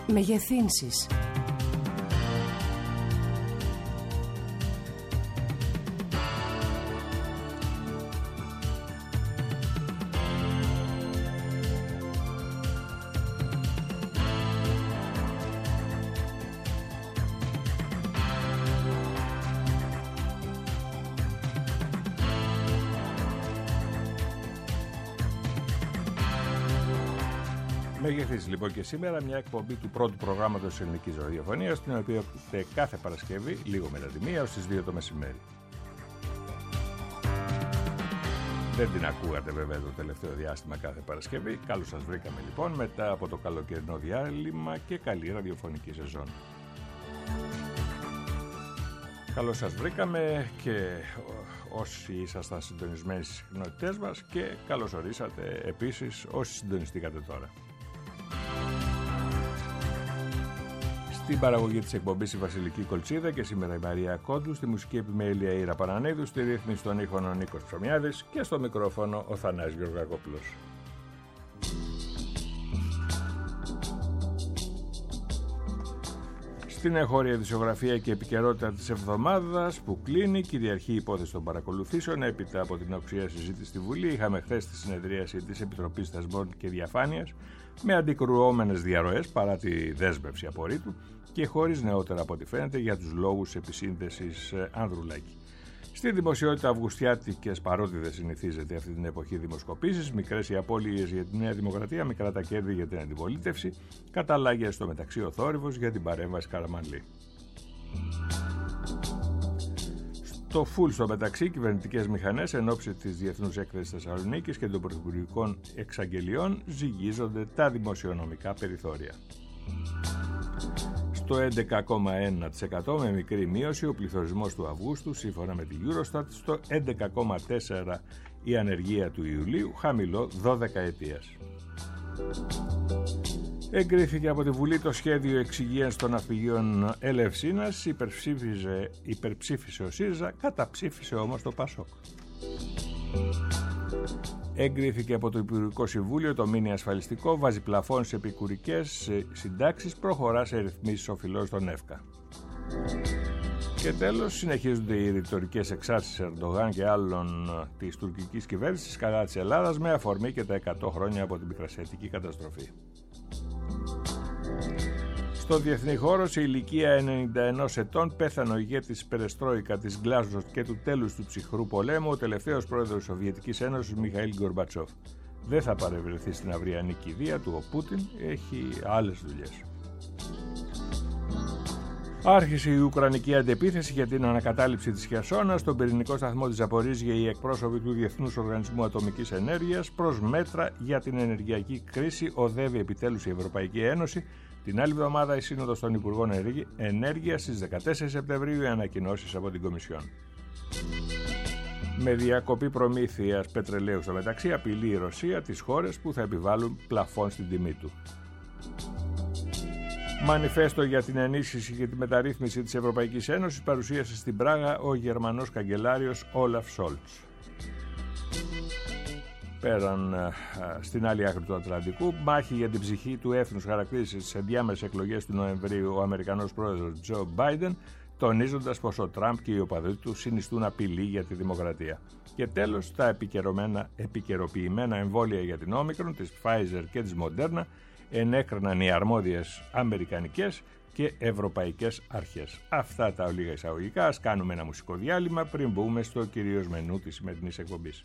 Μεγεθύνσεις. Μεγεθύνσεις λοιπόν και σήμερα μια εκπομπή του πρώτου προγράμματος της ελληνικής ραδιοφωνίας, την οποία κάθε Παρασκευή, λίγο μετά τη 1 ως τις 2 το μεσημέρι. Δεν την ακούγατε βέβαια το τελευταίο διάστημα κάθε Παρασκευή. Καλώς σας βρήκαμε λοιπόν μετά από το καλοκαιρινό διάλειμμα και καλή ραδιοφωνική σεζόν. Καλώς σας βρήκαμε και όσοι ήσασταν συντονισμένοι στις συχνότητές μας και καλώς ορίσατε επίσης όσοι συντονιστήκατε τώρα. Στην παραγωγή της εκπομπής η Βασιλική Κολτσίδα και σήμερα η Μαρία Κόντου, στη μουσική επιμέλεια η Ήρα Πανανίδου, στη ρύθμιση των ήχων ο Νίκος Ψωμιάδης και στο μικρόφωνο ο Θανάσης Γεωργακόπουλος. Στην εγχώρια ειδησιογραφία και επικαιρότητα της εβδομάδας που κλείνει, κυριαρχεί η υπόθεση των παρακολουθήσεων. Έπειτα από την οξία συζήτηση στη Βουλή, είχαμε χθες τη συνεδρίαση της Επιτροπής Θεσμών και Διαφάνειας με αντικρουόμενες διαρροές παρά τη δέσμευση απορρίτου και χωρίς νεότερα από ό,τι φαίνεται για τους λόγους επισύνδεσης Ανδρουλάκη. Στη δημοσιότητα αυγουστιάτικες, παρότι δεν συνηθίζεται αυτή την εποχή δημοσκοπήσεις, μικρές οι απώλειες για τη Νέα Δημοκρατία, μικρά τα κέρδη για την αντιπολίτευση, καταλλάγια στο μεταξύ ο θόρυβος για την παρέμβαση Καραμανλή. Στο φουλ στο μεταξύ, κυβερνητικές μηχανές εν ώψη της Διεθνούς Έκθεσης Θεσσαλονίκης και των πρωθυπουργικών εξαγγελιών ζυγίζονται τα δημοσιονομικά περιθώρια. Στο 11,1% με μικρή μείωση ο πληθωρισμός του Αυγούστου σύμφωνα με την Eurostat, στο 11,4% η ανεργία του Ιουλίου, χαμηλό 12 ετίας. Εγκρίθηκε από τη Βουλή το σχέδιο εξυγίανσης των ναυπηγείων Ελευσίνας, υπερψήφισε ο ΣΥΡΙΖΑ, καταψήφισε όμως το ΠΑΣΟΚ. Εγκρίθηκε από το Υπουργικό Συμβούλιο το μήνυ ασφαλιστικό, βάζει πλαφόν σε επικουρικές συντάξεις, προχωρά σε ρυθμίσεις οφειλών στον ΕΦΚΑ. Και τέλος, συνεχίζονται οι ρητορικές εξάρσεις Ερντογάν και άλλων της τουρκικής κυβέρνησης κατά της Ελλάδας με αφορμή και τα 100 χρόνια από την Μικρασιατική καταστροφή. Στο διεθνή χώρο, σε ηλικία 91 ετών, πέθανε ο ηγέτης Περεστρόικα της Γκλάσγκο και του τέλους του ψυχρού πολέμου, ο τελευταίος πρόεδρος της Σοβιετικής Ένωσης, Μιχαήλ Γκορμπατσόφ. Δεν θα παρευρεθεί στην αυριανή κηδεία του ο Πούτιν, έχει άλλες δουλειές. Άρχισε η Ουκρανική αντεπίθεση για την ανακατάληψη της Χερσόνας. Στον πυρηνικό σταθμό της Ζαπορίζια, οι εκπρόσωποι του Διεθνούς Οργανισμού Ατομικής Ενέργειας προς μέτρα για την ενεργειακή κρίση οδεύει επιτέλους η Ευρωπαϊκή Ένωση. Την άλλη εβδομάδα η Σύνοδος των Υπουργών Ενέργειας στις 14 Σεπτεμβρίου, οι ανακοινώσεις από την Κομισιόν. Με διακοπή προμήθειας πετρελαίου στο μεταξύ, απειλεί η Ρωσία τις χώρες που θα επιβάλλουν πλαφόν στην τιμή του. Μανιφέστο για την ενίσχυση και τη μεταρρύθμιση της Ευρωπαϊκής Ένωσης παρουσίασε στην Πράγα ο Γερμανός καγκελάριος Όλαφ Σόλτς. Πέραν στην άλλη άκρη του Ατλαντικού, μάχη για την ψυχή του έθνους χαρακτήρισε στις ενδιάμεσες εκλογές του Νοεμβρίου ο Αμερικανός πρόεδρος Τζο Μπάιντεν, τονίζοντας πως ο Τραμπ και οι οπαδοί του συνιστούν απειλή για τη δημοκρατία. Και τέλος, τα επικαιροποιημένα εμβόλια για την Όμικρον, της Pfizer και της Moderna, ενέκριναν οι αρμόδιες αμερικανικές και ευρωπαϊκές αρχές. Αυτά τα ολίγα εισαγωγικά. Ας κάνουμε ένα μουσικό διάλειμμα πριν μπούμε στο κυρίως μενού της σημερινής εκπομπής.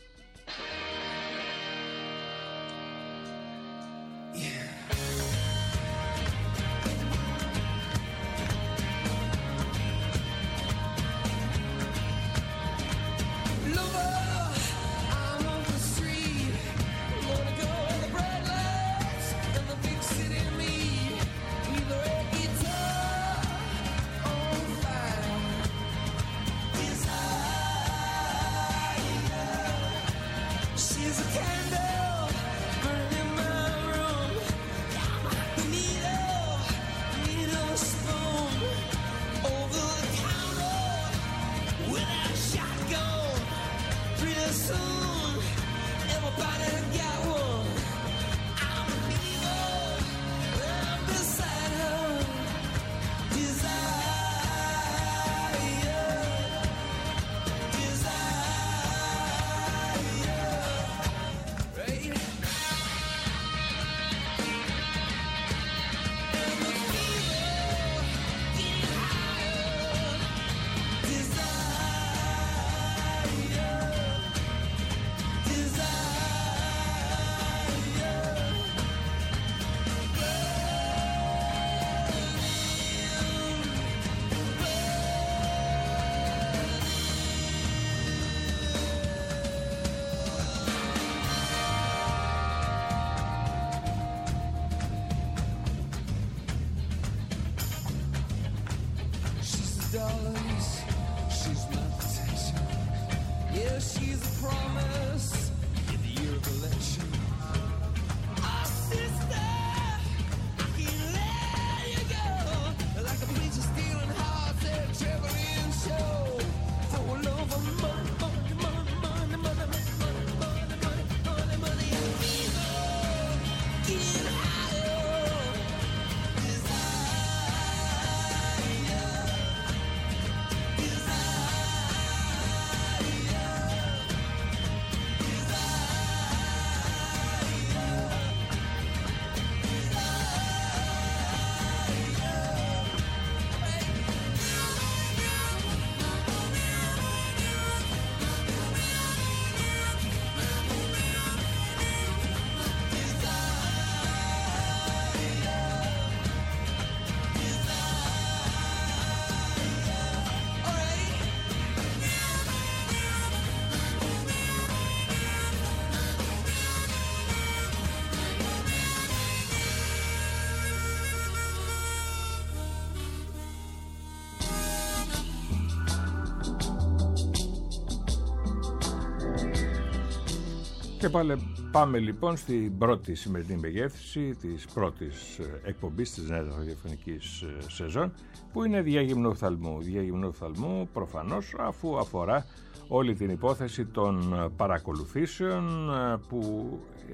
dollars. She's my protection. Yeah, she's a promise in the year of election. Our sister, I can't let you go. Like a preacher stealing hearts at a traveling show. For love of money, money, money, money, money, money, money, money, money, money, and evil. Get higher. Και πάμε λοιπόν στην πρώτη σημερινή μεγέθυνση της πρώτης εκπομπής της νέας ραδιοφωνικής σεζόν, που είναι διάγυμνου οφθαλμού. Διάγυμνου οφθαλμού προφανώς, αφού αφορά όλη την υπόθεση των παρακολουθήσεων που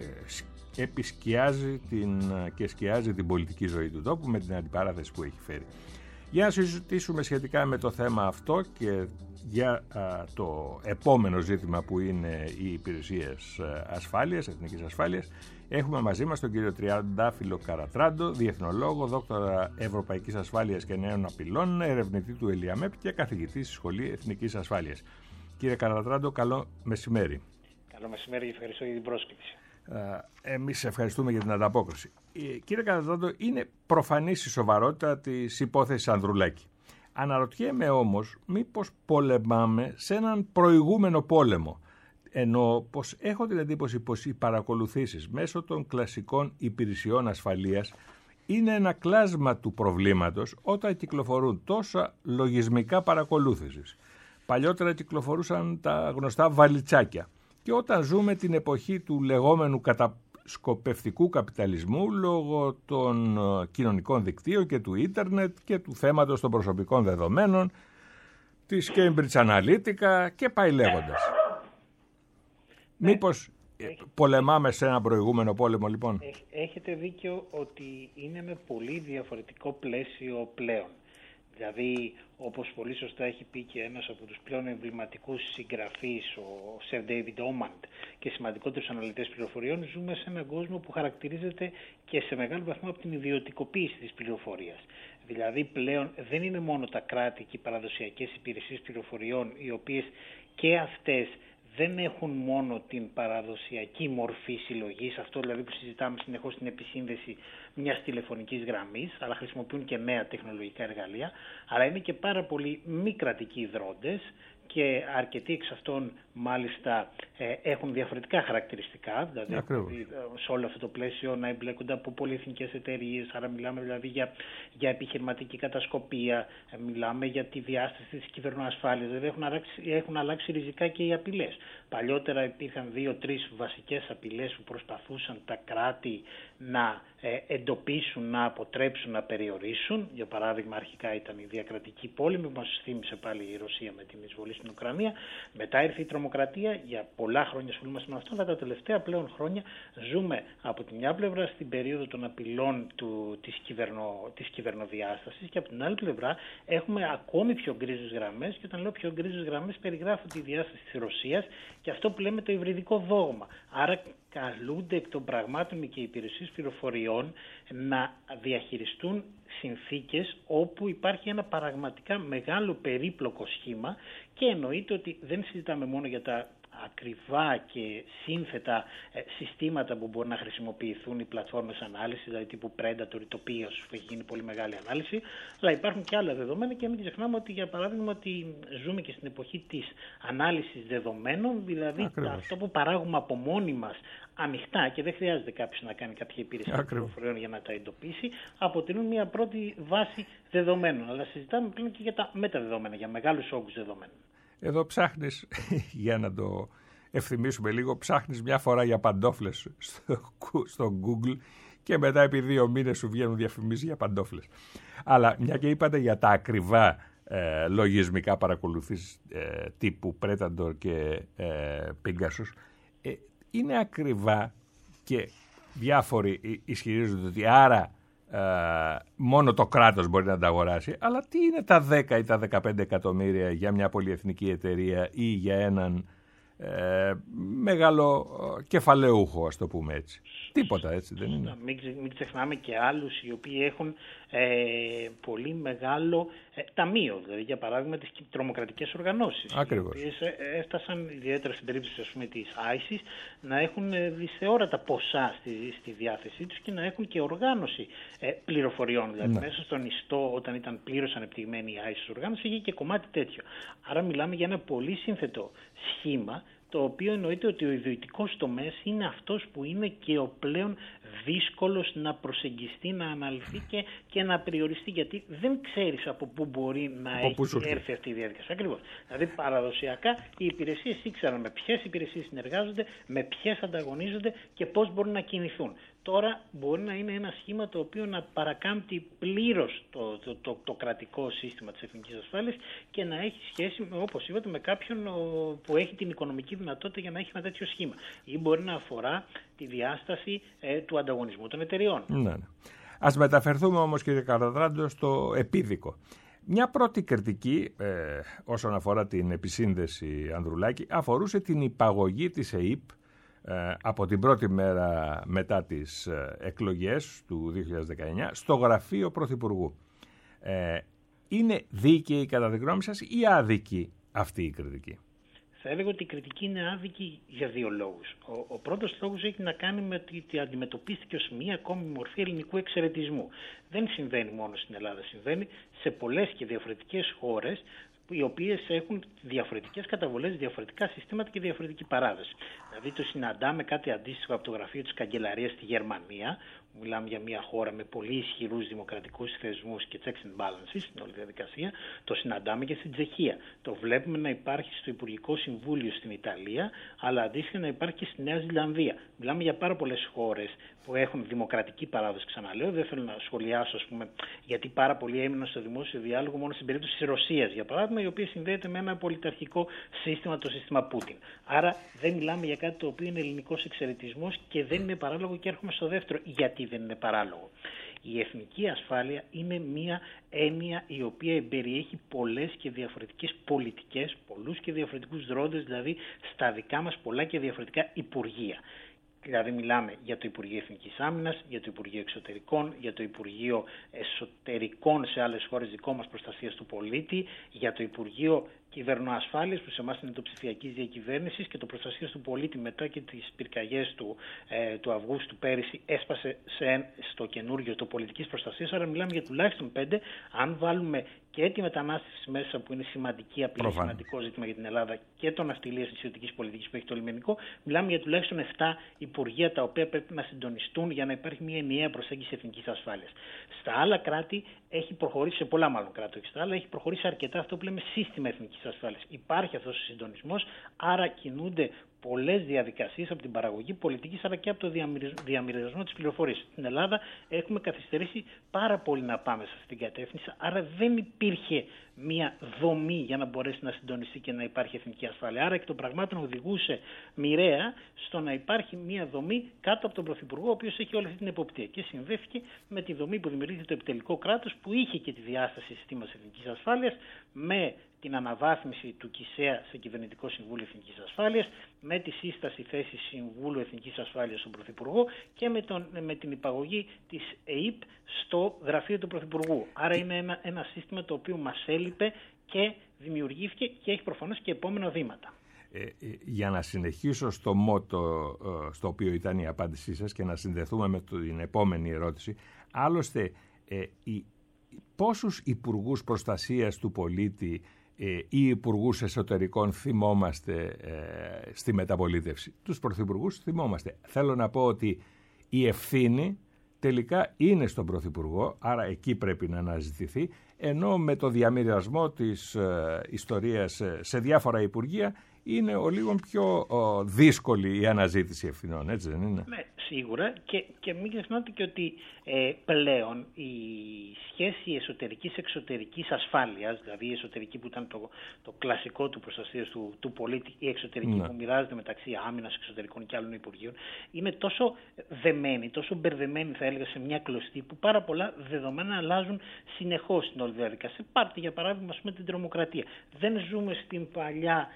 επισκιάζει και σκιάζει την πολιτική ζωή του τόπου με την αντιπαράθεση που έχει φέρει. Για να συζητήσουμε σχετικά με το θέμα αυτό και για το επόμενο ζήτημα που είναι οι υπηρεσίες ασφάλειας, εθνικής ασφάλειας, έχουμε μαζί μας τον κύριο Τριαντάφυλλο Καρατράντο, διεθνολόγο, δόκτορα Ευρωπαϊκής Ασφάλειας και Νέων Απειλών, ερευνητή του ΕΛΙΑΜΕΠ και καθηγητή στη Σχολή Εθνικής Ασφάλειας. Κύριε Καρατράντο, καλό μεσημέρι. Καλό μεσημέρι και ευχαριστώ για την πρόσκληση. Εμείς ευχαριστούμε για την ανταπόκριση. Κύριε Καρατράντο, είναι προφανής η σοβαρότητα της υπόθεσης Ανδρουλάκη. Αναρωτιέμαι όμως μήπως πολεμάμε σε έναν προηγούμενο πόλεμο, ενώ πως έχω την εντύπωση πως οι παρακολουθήσεις μέσω των κλασικών υπηρεσιών ασφαλείας είναι ένα κλάσμα του προβλήματος όταν κυκλοφορούν τόσα λογισμικά παρακολούθησης. Παλιότερα κυκλοφορούσαν τα γνωστά βαλιτσάκια και όταν ζούμε την εποχή του λεγόμενου κατασκοπευτικού καπιταλισμού λόγω των κοινωνικών δικτύων και του ίντερνετ και του θέματος των προσωπικών δεδομένων, της Cambridge Analytica και πάει λέγοντας. Μήπως πολεμάμε σε ένα προηγούμενο πόλεμο λοιπόν? Έχετε δίκιο ότι είναι με πολύ διαφορετικό πλαίσιο πλέον. Δηλαδή, όπως πολύ σωστά έχει πει και ένας από τους πλέον εμβληματικούς συγγραφείς, ο Σερ Ντέιβιντ Όμαντ, και σημαντικότερους αναλυτές πληροφοριών, ζούμε σε έναν κόσμο που χαρακτηρίζεται και σε μεγάλο βαθμό από την ιδιωτικοποίηση της πληροφορίας. Δηλαδή, πλέον δεν είναι μόνο τα κράτη και οι παραδοσιακές υπηρεσίες πληροφοριών, οι οποίες και αυτές δεν έχουν μόνο την παραδοσιακή μορφή συλλογής, αυτό δηλαδή που συζητάμε συνεχώς στην επισύνδεση μιας τηλεφωνικής γραμμής, αλλά χρησιμοποιούν και νέα τεχνολογικά εργαλεία, αλλά είναι και πάρα πολλοί μη κρατικοί ιδρύοντες και αρκετοί εξ αυτών μάλιστα έχουν διαφορετικά χαρακτηριστικά, δηλαδή σε όλο αυτό το πλαίσιο να εμπλέκονται από πολυεθνικές εταιρείες, άρα μιλάμε δηλαδή για επιχειρηματική κατασκοπία, μιλάμε για τη διάσταση της κυβερνοασφάλειας, δηλαδή έχουν αλλάξει ριζικά και οι απειλές. Παλιότερα υπήρχαν 2-3 βασικές απειλές που προσπαθούσαν τα κράτη να εντοπίσουν, να αποτρέψουν, να περιορίσουν. Για παράδειγμα, αρχικά ήταν η διακρατική πόλεμη που μας θύμισε πάλι η Ρωσία με την εισβολή στην Ουκρανία. Μετά ήρθε η τρομοκρατία. Για πολλά χρόνια ασχολούμαστε με αυτό. Αλλά τα τελευταία πλέον χρόνια ζούμε από τη μια πλευρά στην περίοδο των απειλών της κυβερνοδιάστασης και από την άλλη πλευρά έχουμε ακόμη πιο γκρίζες γραμμές. Και όταν λέω πιο γκρίζες γραμμές, περιγράφω τη διάσταση της Ρωσίας και αυτό που λέμε το υβριδικό δόγμα. Άρα καλούνται εκ των πραγμάτων και οι υπηρεσίες πληροφοριών να διαχειριστούν συνθήκες όπου υπάρχει ένα πραγματικά μεγάλο περίπλοκο σχήμα και εννοείται ότι δεν συζητάμε μόνο για τα ακριβά και σύνθετα συστήματα που μπορούν να χρησιμοποιηθούν οι πλατφόρμες ανάλυσης, δηλαδή τύπου Predator, Τοπίας, που έχει γίνει πολύ μεγάλη ανάλυση, αλλά υπάρχουν και άλλα δεδομένα και μην ξεχνάμε ότι για παράδειγμα ότι ζούμε και στην εποχή της ανάλυσης δεδομένων, δηλαδή αυτό που παράγουμε από μόνοι μας ανοιχτά και δεν χρειάζεται κάποιος να κάνει κάποια υπηρεσία πληροφοριών για να τα εντοπίσει, αποτελούν μια πρώτη βάση δεδομένων. Αλλά συζητάμε πλέον και για τα μεταδεδομένα, για μεγάλους όγκους δεδομένων. Εδώ ψάχνεις, για να το ευθυμίσουμε λίγο, ψάχνεις μια φορά για παντόφλες στο Google και μετά επί 2 μήνες σου βγαίνουν διαφημίσεις για παντόφλες. Αλλά μια και είπατε για τα ακριβά λογισμικά παρακολουθήσεις τύπου Predator και Pegasus, είναι ακριβά και διάφοροι ισχυρίζονται ότι άρα μόνο το κράτος μπορεί να τα αγοράσει, αλλά τι είναι τα 10 ή τα 15 εκατομμύρια για μια πολυεθνική εταιρεία ή για έναν μεγάλο κεφαλαιούχο, ας το πούμε έτσι? Τίποτα, έτσι δεν είναι? Μην ξεχνάμε και άλλους οι οποίοι έχουν πολύ μεγάλο ταμείο, δηλαδή για παράδειγμα τις τρομοκρατικές οργανώσεις. Ακριβώς. Οι οποίες έφτασαν, ιδιαίτερα στην περίπτωση ας πούμε, της ISIS, να έχουν δισεώρατα ποσά στη διάθεσή τους και να έχουν και οργάνωση πληροφοριών. Δηλαδή μέσα στον ιστό, όταν ήταν πλήρως ανεπτυγμένη η ISIS οργάνωση, είχε και κομμάτι τέτοιο. Άρα μιλάμε για ένα πολύ σύνθετο σχήμα, το οποίο εννοείται ότι ο ιδιωτικός τομέας είναι αυτός που είναι και ο πλέον δύσκολος να προσεγγιστεί, να αναλυθεί και να περιοριστεί, γιατί δεν ξέρεις από πού μπορεί να έχει έρθει αυτή η διαδικασία. Ακριβώς. Δηλαδή παραδοσιακά οι υπηρεσίες ήξεραν με ποιες υπηρεσίες συνεργάζονται, με ποιες ανταγωνίζονται και πώς μπορούν να κινηθούν. Τώρα μπορεί να είναι ένα σχήμα το οποίο να παρακάμπτει πλήρως το κρατικό σύστημα της εθνικής ασφάλειας και να έχει σχέση, όπως είπατε, με κάποιον που έχει την οικονομική δυνατότητα για να έχει ένα τέτοιο σχήμα. Ή μπορεί να αφορά τη διάσταση του ανταγωνισμού των εταιριών. Ναι. Ας μεταφερθούμε όμως, κύριε Καραδράντο, στο επίδικο. Μια πρώτη κριτική όσον αφορά την επισύνδεση Ανδρουλάκη αφορούσε την υπαγωγή της ΕΥΠ από την πρώτη μέρα μετά τις εκλογές του 2019 στο γραφείο Πρωθυπουργού. Είναι δίκαιη κατά τη γνώμη σας ή άδικη αυτή η κριτική? Θα έλεγα ότι η κριτική είναι άδικη για 2 λόγους. Ο πρώτος λόγος έχει να κάνει με ότι αντιμετωπίστηκε ως μία ακόμη μορφή ελληνικού εξαιρετισμού. Δεν συμβαίνει μόνο στην Ελλάδα, συμβαίνει σε πολλές και διαφορετικές χώρες, οι οποίες έχουν διαφορετικές καταβολές, διαφορετικά συστήματα και διαφορετική παράδοση. Δηλαδή το συναντάμε κάτι αντίστοιχο από το γραφείο της Καγκελαρίας στη Γερμανία. Μιλάμε για μια χώρα με πολύ ισχυρούς δημοκρατικούς θεσμούς και checks and balances στην όλη διαδικασία. Το συναντάμε και στην Τσεχία. Το βλέπουμε να υπάρχει στο Υπουργικό Συμβούλιο στην Ιταλία, αλλά αντίστοιχα να υπάρχει και στη Νέα Ζηλανδία. Μιλάμε για πάρα πολλές χώρες που έχουν δημοκρατική παράδοση, ξαναλέω. Δεν θέλω να σχολιάσω, ας πούμε, γιατί πάρα πολλοί έμειναν στο δημόσιο διάλογο μόνο στην περίπτωση της Ρωσίας, για παράδειγμα, η οποία συνδέεται με ένα πολιταρχικό σύστημα, το σύστημα Πούτιν. Άρα δεν μιλάμε για κάτι το οποίο είναι ελληνικός εξαιρετισμός και δεν είναι παράλογο, και έρχομαι στο δεύτερο. Γιατί δεν είναι παράλογο? Η εθνική ασφάλεια είναι μια έννοια η οποία περιέχει πολλές και διαφορετικές πολιτικές, πολλούς και διαφορετικούς δρόντες, δηλαδή στα δικά μας πολλά και διαφορετικά υπουργεία. Δηλαδή μιλάμε για το Υπουργείο Εθνικής Άμυνας, για το Υπουργείο Εξωτερικών, για το Υπουργείο Εσωτερικών σε άλλες χώρες, δικό μας προστασίας του πολίτη, για το Υπουργείο Κυβερνοασφάλειας που σε εμάς είναι το ψηφιακής διακυβέρνησης και το προστασίας του πολίτη μετά και τις πυρκαγιές του Αυγούστου πέρυσι έσπασε στο καινούργιο το πολιτικής προστασίας. Άρα μιλάμε για τουλάχιστον 5, αν βάλουμε και τη μετανάστευση μέσα που είναι σημαντική, απλή σημαντικό ζήτημα για την Ελλάδα, και το ναυτιλίας της ιδιωτικής πολιτικής που έχει το λιμενικό, μιλάμε για τουλάχιστον 7 υπουργεία τα οποία πρέπει να συντονιστούν για να υπάρχει μια ενιαία προσέγγιση εθνικής ασφάλειας. Στα άλλα κράτη έχει προχωρήσει, σε πολλά μάλλον κράτη, όχι στα άλλα, έχει προχωρήσει αρκετά αυτό που λέμε σύστημα εθνικής ασφάλειας. Υπάρχει αυτός ο συντονισμός, άρα κινούνται πολλές διαδικασίες από την παραγωγή πολιτικής αλλά και από το διαμοιρασμό της πληροφορίας. Στην Ελλάδα έχουμε καθυστερήσει πάρα πολύ να πάμε σε αυτήν την κατεύθυνση, άρα δεν υπήρχε μια δομή για να μπορέσει να συντονιστεί και να υπάρχει εθνική ασφάλεια. Άρα εκ των πραγμάτων οδηγούσε μοιραία στο να υπάρχει μια δομή κάτω από τον Πρωθυπουργό, ο οποίος έχει όλη αυτή την εποπτεία. Και συνδέθηκε με τη δομή που δημιουργήθηκε το επιτελικό κράτος, που είχε και τη διάσταση συστήματος εθνικής ασφάλειας, με την αναβάθμιση του ΚΙΣΕΑ σε Κυβερνητικό Συμβούλιο Εθνικής Ασφάλειας, με τη σύσταση θέσης Συμβούλου Εθνικής Ασφάλειας στον Πρωθυπουργό και με την υπαγωγή της ΕΥΠ στο γραφείο του Πρωθυπουργού. Άρα είναι ένα σύστημα το οποίο μας έλειπε και δημιουργήθηκε και έχει προφανώς και επόμενα βήματα. Για να συνεχίσω στο μότο στο οποίο ήταν η απάντησή σας και να συνδεθούμε με την επόμενη ερώτηση, άλλωστε πόσους υπουργούς προστασίας του πολίτη ή υπουργούς εσωτερικών θυμόμαστε στη μεταπολίτευση? Τους πρωθυπουργούς θυμόμαστε. Θέλω να πω ότι η ευθύνη τελικά είναι στον πρωθυπουργό, άρα εκεί πρέπει να αναζητηθεί, ενώ με το διαμοιρασμό της ιστορίας σε διάφορα υπουργεία είναι ο λίγο πιο δύσκολη η αναζήτηση ευθυνών, έτσι δεν είναι? Ναι, σίγουρα, και μην ξεχνάτε και ότι πλέον η σχέση εσωτερικής-εξωτερικής ασφάλειας, δηλαδή η εσωτερική που ήταν το κλασικό του προστασίας του πολίτη, η εξωτερική που μοιράζεται μεταξύ άμυνας, εξωτερικών και άλλων υπουργείων, είναι τόσο δεμένη, τόσο μπερδεμένη θα έλεγα σε μια κλωστή, που πάρα πολλά δεδομένα αλλάζουν συνεχώς στην όλη διαδικασία. Πάρτε για παράδειγμα την τρομοκρατία. Δεν ζούμε στην παλιά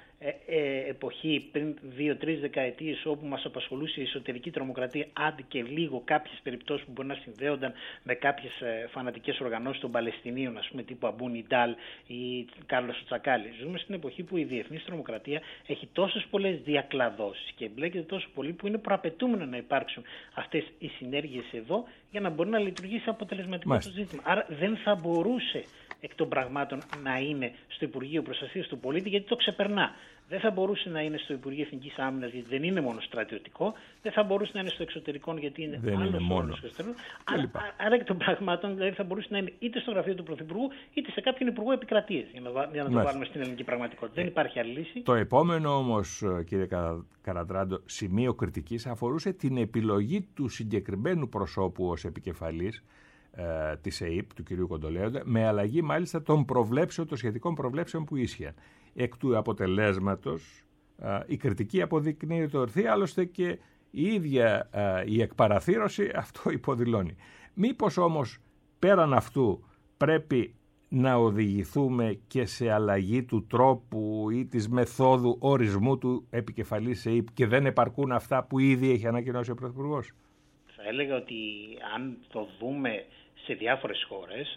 εποχή πριν 2-3 δεκαετίες όπου μας απασχολούσε η εσωτερική τρομοκρατία, άντε και λίγο κάποιες περιπτώσεις που μπορεί να συνδέονταν με κάποιες φανατικές οργανώσεις των Παλαιστινίων, ας πούμε τύπου Αμπού Νιντάλ ή Κάρλος Τσακάλη. Ζούμε στην εποχή που η διεθνής τρομοκρατία έχει τόσες πολλές διακλαδώσεις και εμπλέκεται τόσο πολύ που είναι προαπαιτούμενο να υπάρξουν αυτές οι συνέργειες εδώ για να μπορεί να λειτουργήσει αποτελεσματικό το ζήτημα. Άρα δεν θα μπορούσε εκ των πραγμάτων να είναι στο Υπουργείο Προστασίας του Πολίτη, γιατί το ξεπερνά. Δεν θα μπορούσε να είναι στο Υπουργείο Εθνικής Άμυνας, γιατί δεν είναι μόνο στρατιωτικό. Δεν θα μπορούσε να είναι στο εξωτερικό, γιατί είναι άλλος όρος εξωτερικό. Άρα εκ των πραγμάτων δηλαδή θα μπορούσε να είναι είτε στο γραφείο του Πρωθυπουργού, είτε σε κάποιον Υπουργό Επικρατείας, για να το βάλουμε στην ελληνική πραγματικότητα. Δεν υπάρχει άλλη λύση. Το επόμενο όμως, κύριε Καρατράντο, σημείο κριτικής αφορούσε την επιλογή του συγκεκριμένου προσώπου ως επικεφαλής της ΕΕΠ, του κυρίου Κοντολέοντα, με αλλαγή μάλιστα των σχετικών προβλέψεων που ίσχυαν. Εκ του αποτελέσματος η κριτική αποδεικνύεται ορθή, άλλωστε και η ίδια η εκπαραθύρωση αυτό υποδηλώνει. Μήπως όμως πέραν αυτού πρέπει να οδηγηθούμε και σε αλλαγή του τρόπου ή της μεθόδου ορισμού του επικεφαλής ΕΕΠ και δεν επαρκούν αυτά που ήδη έχει ανακοινώσει ο Πρωθυπουργός? Θα έλεγα ότι αν το δούμε σε διάφορες χώρες,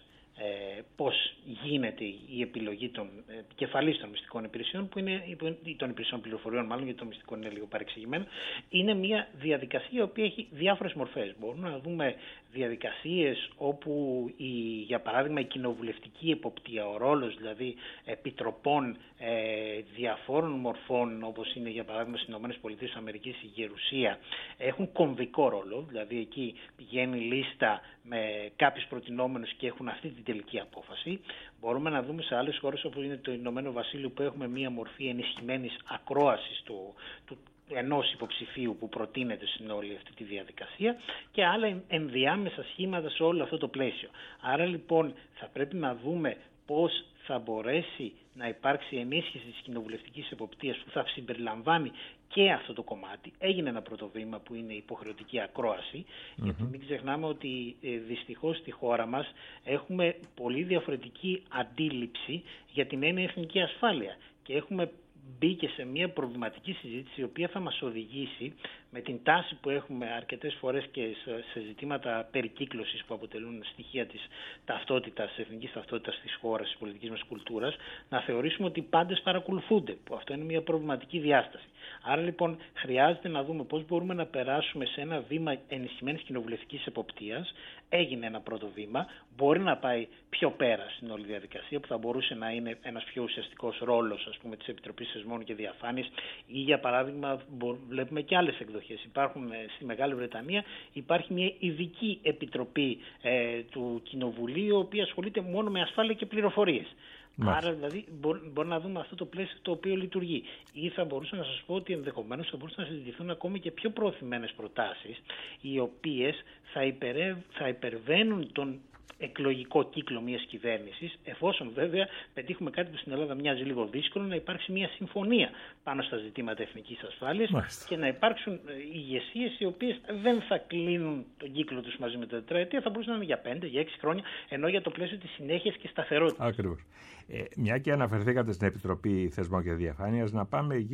πώς γίνεται η επιλογή των επικεφαλής των μυστικών υπηρεσιών, των υπηρεσιών πληροφοριών μάλλον, γιατί το μυστικό είναι λίγο παρεξηγημένο, είναι μια διαδικασία η οποία έχει διάφορες μορφές. Μπορούμε να δούμε διαδικασίες όπου για παράδειγμα η κοινοβουλευτική εποπτεία, ο ρόλος δηλαδή επιτροπών διαφόρων μορφών, όπως είναι για παράδειγμα στις ΗΠΑ η Γερουσία, έχουν κομβικό ρόλο, δηλαδή εκεί πηγαίνει λίστα με κάποιους προτινόμενους και έχουν αυτή την τελική απόφαση. Μπορούμε να δούμε σε άλλες χώρες όπως είναι το Ηνωμένο Βασίλειο, που έχουμε μία μορφή ενισχυμένης ακρόασης ενός υποψηφίου που προτείνεται στην όλη αυτή τη διαδικασία και άλλα ενδιάμεσα σχήματα σε όλο αυτό το πλαίσιο. Άρα λοιπόν θα πρέπει να δούμε πώς θα μπορέσει να υπάρξει ενίσχυση της κοινοβουλευτικής εποπτείας που θα συμπεριλαμβάνει και αυτό το κομμάτι. Έγινε ένα πρώτο βήμα που είναι η υποχρεωτική ακρόαση, γιατί μην ξεχνάμε ότι δυστυχώς στη χώρα μας έχουμε πολύ διαφορετική αντίληψη για την έννοια εθνική ασφάλεια και έχουμε μπει και σε μια προβληματική συζήτηση η οποία θα μας οδηγήσει με την τάση που έχουμε αρκετές φορές και σε ζητήματα περικύκλωσης που αποτελούν στοιχεία της ταυτότητας, της εθνικής ταυτότητας της χώρας, της πολιτικής μας κουλτούρας, να θεωρήσουμε ότι οι πάντες παρακολουθούνται, που αυτό είναι μια προβληματική διάσταση. Άρα λοιπόν χρειάζεται να δούμε πώς μπορούμε να περάσουμε σε ένα βήμα ενισχυμένης κοινοβουλευτικής εποπτείας. Έγινε ένα πρώτο βήμα, μπορεί να πάει πιο πέρα στην όλη διαδικασία, που θα μπορούσε να είναι ένας πιο ουσιαστικός ρόλος, ας πούμε, της Επιτροπής Θεσμών και Διαφάνειας, ή για παράδειγμα βλέπουμε και άλλες εκδοχές. Υπάρχουν στη Μεγάλη Βρετανία, υπάρχει μια ειδική επιτροπή του Κοινοβουλίου, η οποία ασχολείται μόνο με ασφάλεια και πληροφορίες. Άρα δηλαδή μπορεί να δούμε αυτό το πλαίσιο το οποίο λειτουργεί. Ή θα μπορούσα να σας πω ότι ενδεχομένως θα μπορούσαν να συζητηθούν ακόμη και πιο προωθημένες προτάσεις, οι οποίες θα υπερβαίνουν τον εκλογικό κύκλο μιας κυβέρνησης, εφόσον βέβαια πετύχουμε κάτι που στην Ελλάδα μοιάζει λίγο δύσκολο, να υπάρξει μια συμφωνία πάνω στα ζητήματα εθνικής ασφάλειας και να υπάρξουν ηγεσίες οι οποίες δεν θα κλείνουν τον κύκλο τους μαζί με τα τετραετία, θα μπορούσαν να είναι για 5, για 6 χρόνια, ενώ για το πλαίσιο της συνέχειας και σταθερότητας. Ακριβώς. Μια και αναφερθήκατε στην Επιτροπή Θεσμών και Διαφάνειας, να πάμε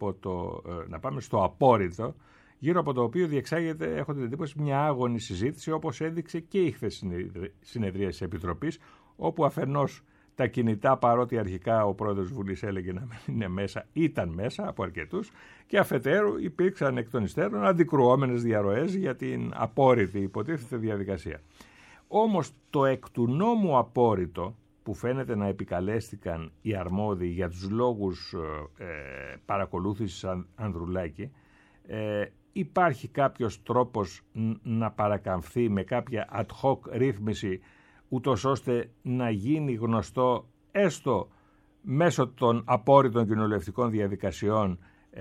να πάμε στο απόρριτο, γύρω από το οποίο διεξάγεται, έχω την εντύπωση, μια άγωνη συζήτηση, όπως έδειξε και η χθεσινή συνεδρία της Επιτροπής, όπου αφενός Τα κινητά, παρότι αρχικά ο πρόεδρος της Βουλής έλεγε να μην είναι μέσα, ήταν μέσα από αρκετούς, και αφετέρου υπήρξαν εκ των υστέρων αντικρουόμενες διαρροές για την απόρριτη υποτίθεται διαδικασία. Όμως το εκ του νόμου απόρριτο, που φαίνεται να επικαλέστηκαν οι αρμόδιοι για τους λόγους παρακολούθησης Ανδρουλάκη, υπάρχει κάποιος τρόπος να παρακαμφθεί με κάποια ad hoc ρύθμιση, ούτως ώστε να γίνει γνωστό έστω μέσω των απόρριτων κοινοβουλευτικών διαδικασιών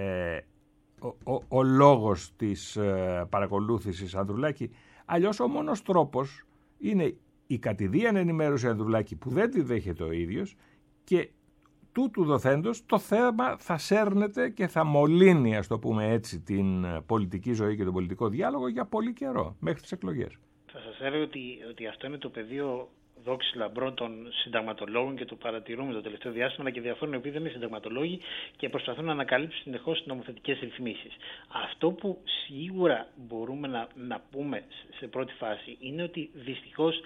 ο λόγος της παρακολούθησης Ανδρουλάκη? Αλλιώς ο μόνος τρόπος είναι η κατηδίαν ενημέρωση Ανδρουλάκη, που δεν τη δέχεται ο ίδιος, και τούτου δοθέντος το θέμα θα σέρνεται και θα μολύνει, ας το πούμε έτσι, την πολιτική ζωή και τον πολιτικό διάλογο για πολύ καιρό, μέχρι τις εκλογές. Θα σας έλεγα ότι αυτό είναι το πεδίο δόξης λαμπρών των συνταγματολόγων και το παρατηρούμε το τελευταίο διάστημα, αλλά και διαφόρων επειδή δεν είναι συνταγματολόγοι και προσπαθούν να ανακαλύψουν συνεχώς νομοθετικές ρυθμίσεις. Αυτό που σίγουρα μπορούμε να πούμε σε πρώτη φάση είναι ότι δυστυχώς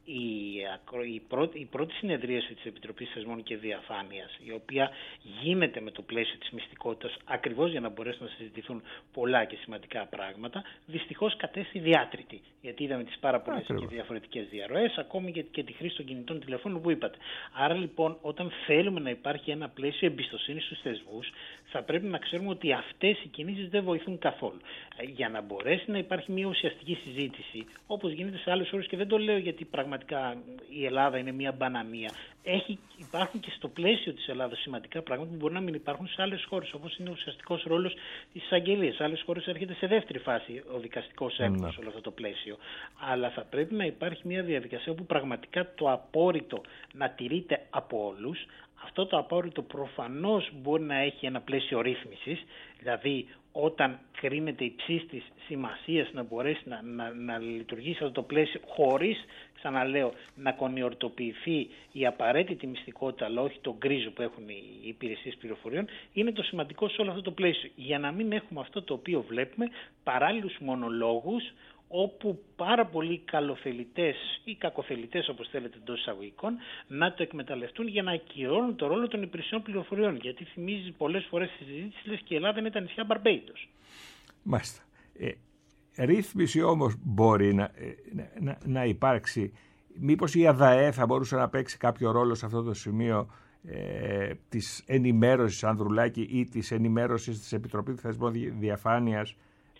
η πρώτη συνεδρίαση της Επιτροπής Θεσμών και Διαφάνειας, η οποία γίνεται με το πλαίσιο της μυστικότητας ακριβώς για να μπορέσουν να συζητηθούν πολλά και σημαντικά πράγματα, δυστυχώς κατέστη διάτρητη. Γιατί είδαμε τις πάρα πολλές και διαφορετικές διαρροές, ακόμη και τη χρήση των κινητών τηλεφώνων που είπατε. Άρα λοιπόν, όταν θέλουμε να υπάρχει ένα πλαίσιο εμπιστοσύνης στους θεσμούς, θα πρέπει να ξέρουμε ότι αυτές οι κινήσεις δεν βοηθούν καθόλου. Για να μπορέσει να υπάρχει μια ουσιαστική συζήτηση, όπως γίνεται σε άλλες χώρες, και δεν το λέω γιατί πραγματικά η Ελλάδα είναι μια μπανανία. Υπάρχουν και στο πλαίσιο της Ελλάδας σημαντικά πράγματα που μπορεί να μην υπάρχουν σε άλλες χώρες, όπως είναι ο ουσιαστικός ρόλος της εισαγγελίας. Σε άλλες χώρες έρχεται σε δεύτερη φάση ο δικαστικός έλεγχος σε όλο αυτό το πλαίσιο. Αλλά θα πρέπει να υπάρχει μια διαδικασία όπου πραγματικά το απόρριτο να τηρείται από όλους. Αυτό το απόρριτο προφανώς μπορεί να έχει ένα πλαίσιο ρύθμισης, δηλαδή όταν κρίνεται υψής της σημασίας να μπορέσει να λειτουργήσει αυτό το πλαίσιο χωρίς, ξαναλέω, να κονιορτοποιηθεί η απαραίτητη μυστικότητα, αλλά όχι το γκρίζο που έχουν οι υπηρεσίες πληροφοριών, είναι το σημαντικό σε όλο αυτό το πλαίσιο. Για να μην έχουμε αυτό το οποίο βλέπουμε, παράλληλους μονολόγους, όπου πάρα πολλοί καλοθελητές ή κακοθελητές, όπως θέλετε εντός εισαγωγικών, να το εκμεταλλευτούν για να ακυρώνουν το ρόλο των υπηρεσιών πληροφοριών. Γιατί θυμίζει πολλές φορές στη συζήτηση, λες και η Ελλάδα είναι τα νησιά Μπαρμπέιντος. Μάλιστα. Ρύθμιση όμως μπορεί να υπάρξει. Μήπως η ΑΔΑΕ θα μπορούσε να παίξει κάποιο ρόλο σε αυτό το σημείο της ενημέρωσης Ανδρουλάκη ή της ενημέρωσης της Επιτροπής Θεσμών Διαφάνειας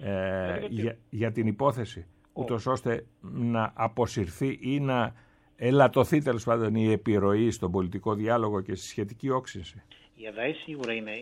για την υπόθεση, ούτως ώστε να αποσυρθεί ή να ελαττωθεί τέλος πάντων η επιρροή στον πολιτικό διάλογο και στη σχετική όξυνση? Η ΑΔΑΕ σίγουρα είναι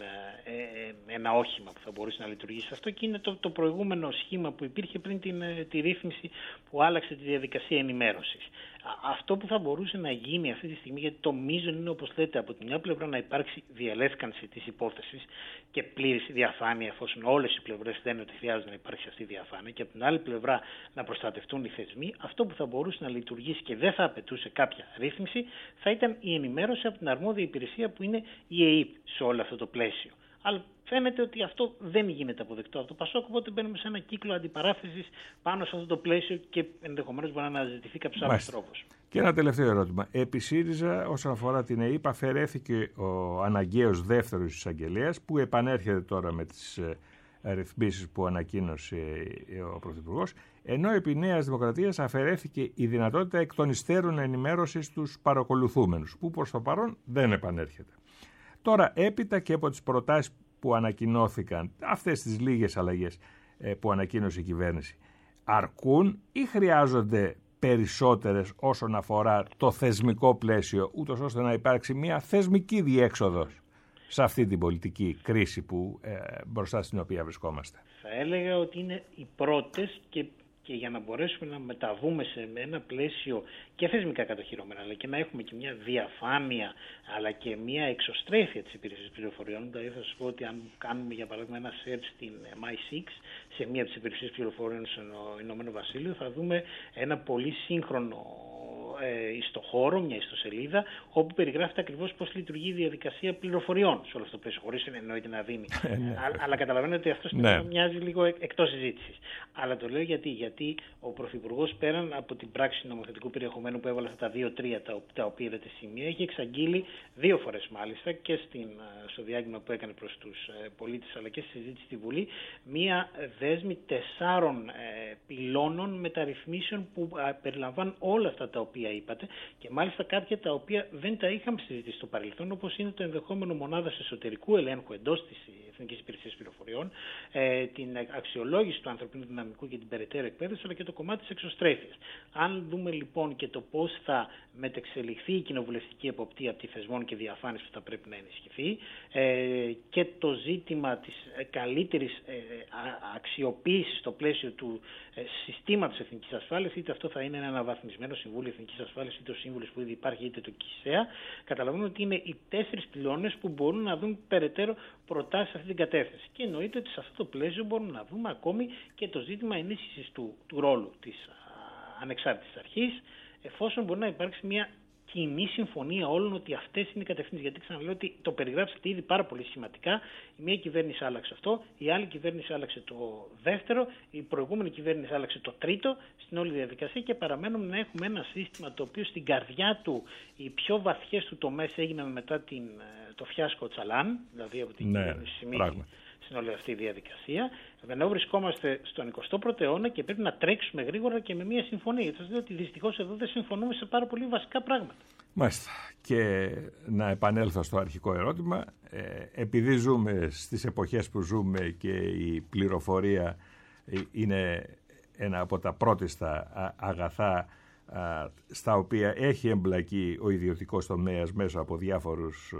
ένα όχημα που θα μπορούσε να λειτουργήσει αυτό, και είναι το προηγούμενο σχήμα που υπήρχε πριν τη ρύθμιση που άλλαξε τη διαδικασία ενημέρωσης. Αυτό που θα μπορούσε να γίνει αυτή τη στιγμή, γιατί το μείζον είναι, όπως λέτε, από τη μια πλευρά να υπάρξει διαλεύκανση της υπόθεσης και πλήρης διαφάνεια, εφόσον όλες οι πλευρές λένε ότι χρειάζεται να υπάρξει αυτή η διαφάνεια, και από την άλλη πλευρά να προστατευτούν οι θεσμοί. Αυτό που θα μπορούσε να λειτουργήσει και δεν θα απαιτούσε κάποια ρύθμιση θα ήταν η ενημέρωση από την αρμόδια υπηρεσία που είναι η ΕΕΠ σε όλο αυτό το πλαίσιο. Αλλά φαίνεται ότι αυτό δεν γίνεται αποδεκτό από το ΠΑΣΟΚ, οπότε μπαίνουμε σε ένα κύκλο αντιπαράθεσης πάνω σε αυτό το πλαίσιο και ενδεχομένως μπορεί να αναζητηθεί κάποιος άλλος τρόπος. Και ένα τελευταίο ερώτημα. Επί ΣΥΡΙΖΑ, όσον αφορά την ΕΕΠ, αφαιρέθηκε ο αναγκαίος δεύτερος εισαγγελέας, που επανέρχεται τώρα με τις ρυθμίσεις που ανακοίνωσε ο Πρωθυπουργός, ενώ επί Νέας Δημοκρατίας αφαιρέθηκε η δυνατότητα εκ των υστέρων ενημέρωσης στους παρακολουθούμενους, που προς το παρόν δεν επανέρχεται. Τώρα, έπειτα και από τις προτάσεις που ανακοινώθηκαν, αυτές τις λίγες αλλαγές που ανακοίνωσε η κυβέρνηση, αρκούν ή χρειάζονται περισσότερες όσον αφορά το θεσμικό πλαίσιο, ούτως ώστε να υπάρξει μια θεσμική διέξοδος σε αυτή την πολιτική κρίση μπροστά στην οποία βρισκόμαστε? Θα έλεγα ότι είναι οι πρώτες, και για να μπορέσουμε να μεταβούμε σε ένα πλαίσιο και θεσμικά κατοχυρωμένα, αλλά και να έχουμε και μια διαφάνεια, αλλά και μια εξωστρέφεια της υπηρεσίας πληροφοριών. Δηλαδή θα σας πω ότι αν κάνουμε για παράδειγμα ένα search στην MI6 σε μια από τις υπηρεσίες πληροφοριών στο Ηνωμένο Βασίλειο, θα δούμε ένα πολύ σύγχρονο στο χώρο, μια ιστοσελίδα, όπου περιγράφεται ακριβώς πώς λειτουργεί η διαδικασία πληροφοριών σε όλο αυτό το πλαίσιο, χωρίς εννοείται να δίνει. Αλλά καταλαβαίνετε ότι αυτό μοιάζει λίγο εκτός συζήτησης. Αλλά το λέω γιατί ο Πρωθυπουργός, πέραν από την πράξη νομοθετικού περιεχομένου που έβαλε αυτά τα 2-3 τα οποία είδατε σημεία, έχει εξαγγείλει 2 φορές μάλιστα και στο διάγγελμα που έκανε προς τους πολίτες αλλά και στη συζήτηση στη Βουλή, μία δέσμη 4 πυλώνων μεταρρυθμίσεων που περιλαμβάνουν όλα αυτά τα οποία είπατε και μάλιστα κάποια τα οποία δεν τα είχαμε συζητήσει στο παρελθόν, όπως είναι το ενδεχόμενο μονάδας εσωτερικού ελέγχου εντός της Εθνικής Υπηρεσίας Πληροφοριών, την αξιολόγηση του ανθρωπίνου δυναμικού και την περαιτέρω εκπαίδευση, αλλά και το κομμάτι της εξωστρέφειας. Αν δούμε λοιπόν και το πώς θα μετεξελιχθεί η κοινοβουλευτική εποπτεία από τη θεσμών και διαφάνειας που θα πρέπει να ενισχυθεί, και το ζήτημα της καλύτερης αξιοποίησης στο πλαίσιο του συστήματος εθνικής ασφάλειας, είτε αυτό θα είναι ένα αναβαθμισμένο Συμβούλιο Εθνικής Ασφάλειας, είτε ο Σύμβουλος που ήδη υπάρχει, είτε το ΚΙΣΕΑ, καταλαβαίνουμε ότι είναι οι 4 πυλώνες που μπορούν να δουν περαιτέρω προτάσεις σε αυτή την κατεύθυνση. Και εννοείται ότι σε αυτό το πλαίσιο μπορούμε να δούμε ακόμη και το ζήτημα ενίσχυσης του ρόλου της ανεξάρτητης αρχής, εφόσον μπορεί να υπάρξει μια κοινή συμφωνία όλων ότι αυτές είναι οι κατευθύνσεις. Γιατί ξαναλέω ότι το περιγράψατε ήδη πάρα πολύ σχηματικά. Η μία κυβέρνηση άλλαξε αυτό, η άλλη κυβέρνηση άλλαξε το δεύτερο, η προηγούμενη κυβέρνηση άλλαξε το τρίτο στην όλη διαδικασία και παραμένουμε να έχουμε ένα σύστημα το οποίο στην καρδιά του οι πιο βαθιές του τομές έγιναν μετά το φιάσκο Τσαλάν, δηλαδή από την κυβέρνηση Σιμίτη στην όλη αυτή η διαδικασία. Ενώ βρισκόμαστε στον 21ο αιώνα και πρέπει να τρέξουμε γρήγορα και με μια συμφωνία. Γιατί σας λέω ότι δυστυχώς εδώ δεν συμφωνούμε σε πάρα πολύ βασικά πράγματα. Μάλιστα. Και να επανέλθω στο αρχικό ερώτημα. Επειδή ζούμε στις εποχές που ζούμε και η πληροφορία είναι ένα από τα πρώτιστα αγαθά στα οποία έχει εμπλακεί ο ιδιωτικός τομέας μέσα από διάφορους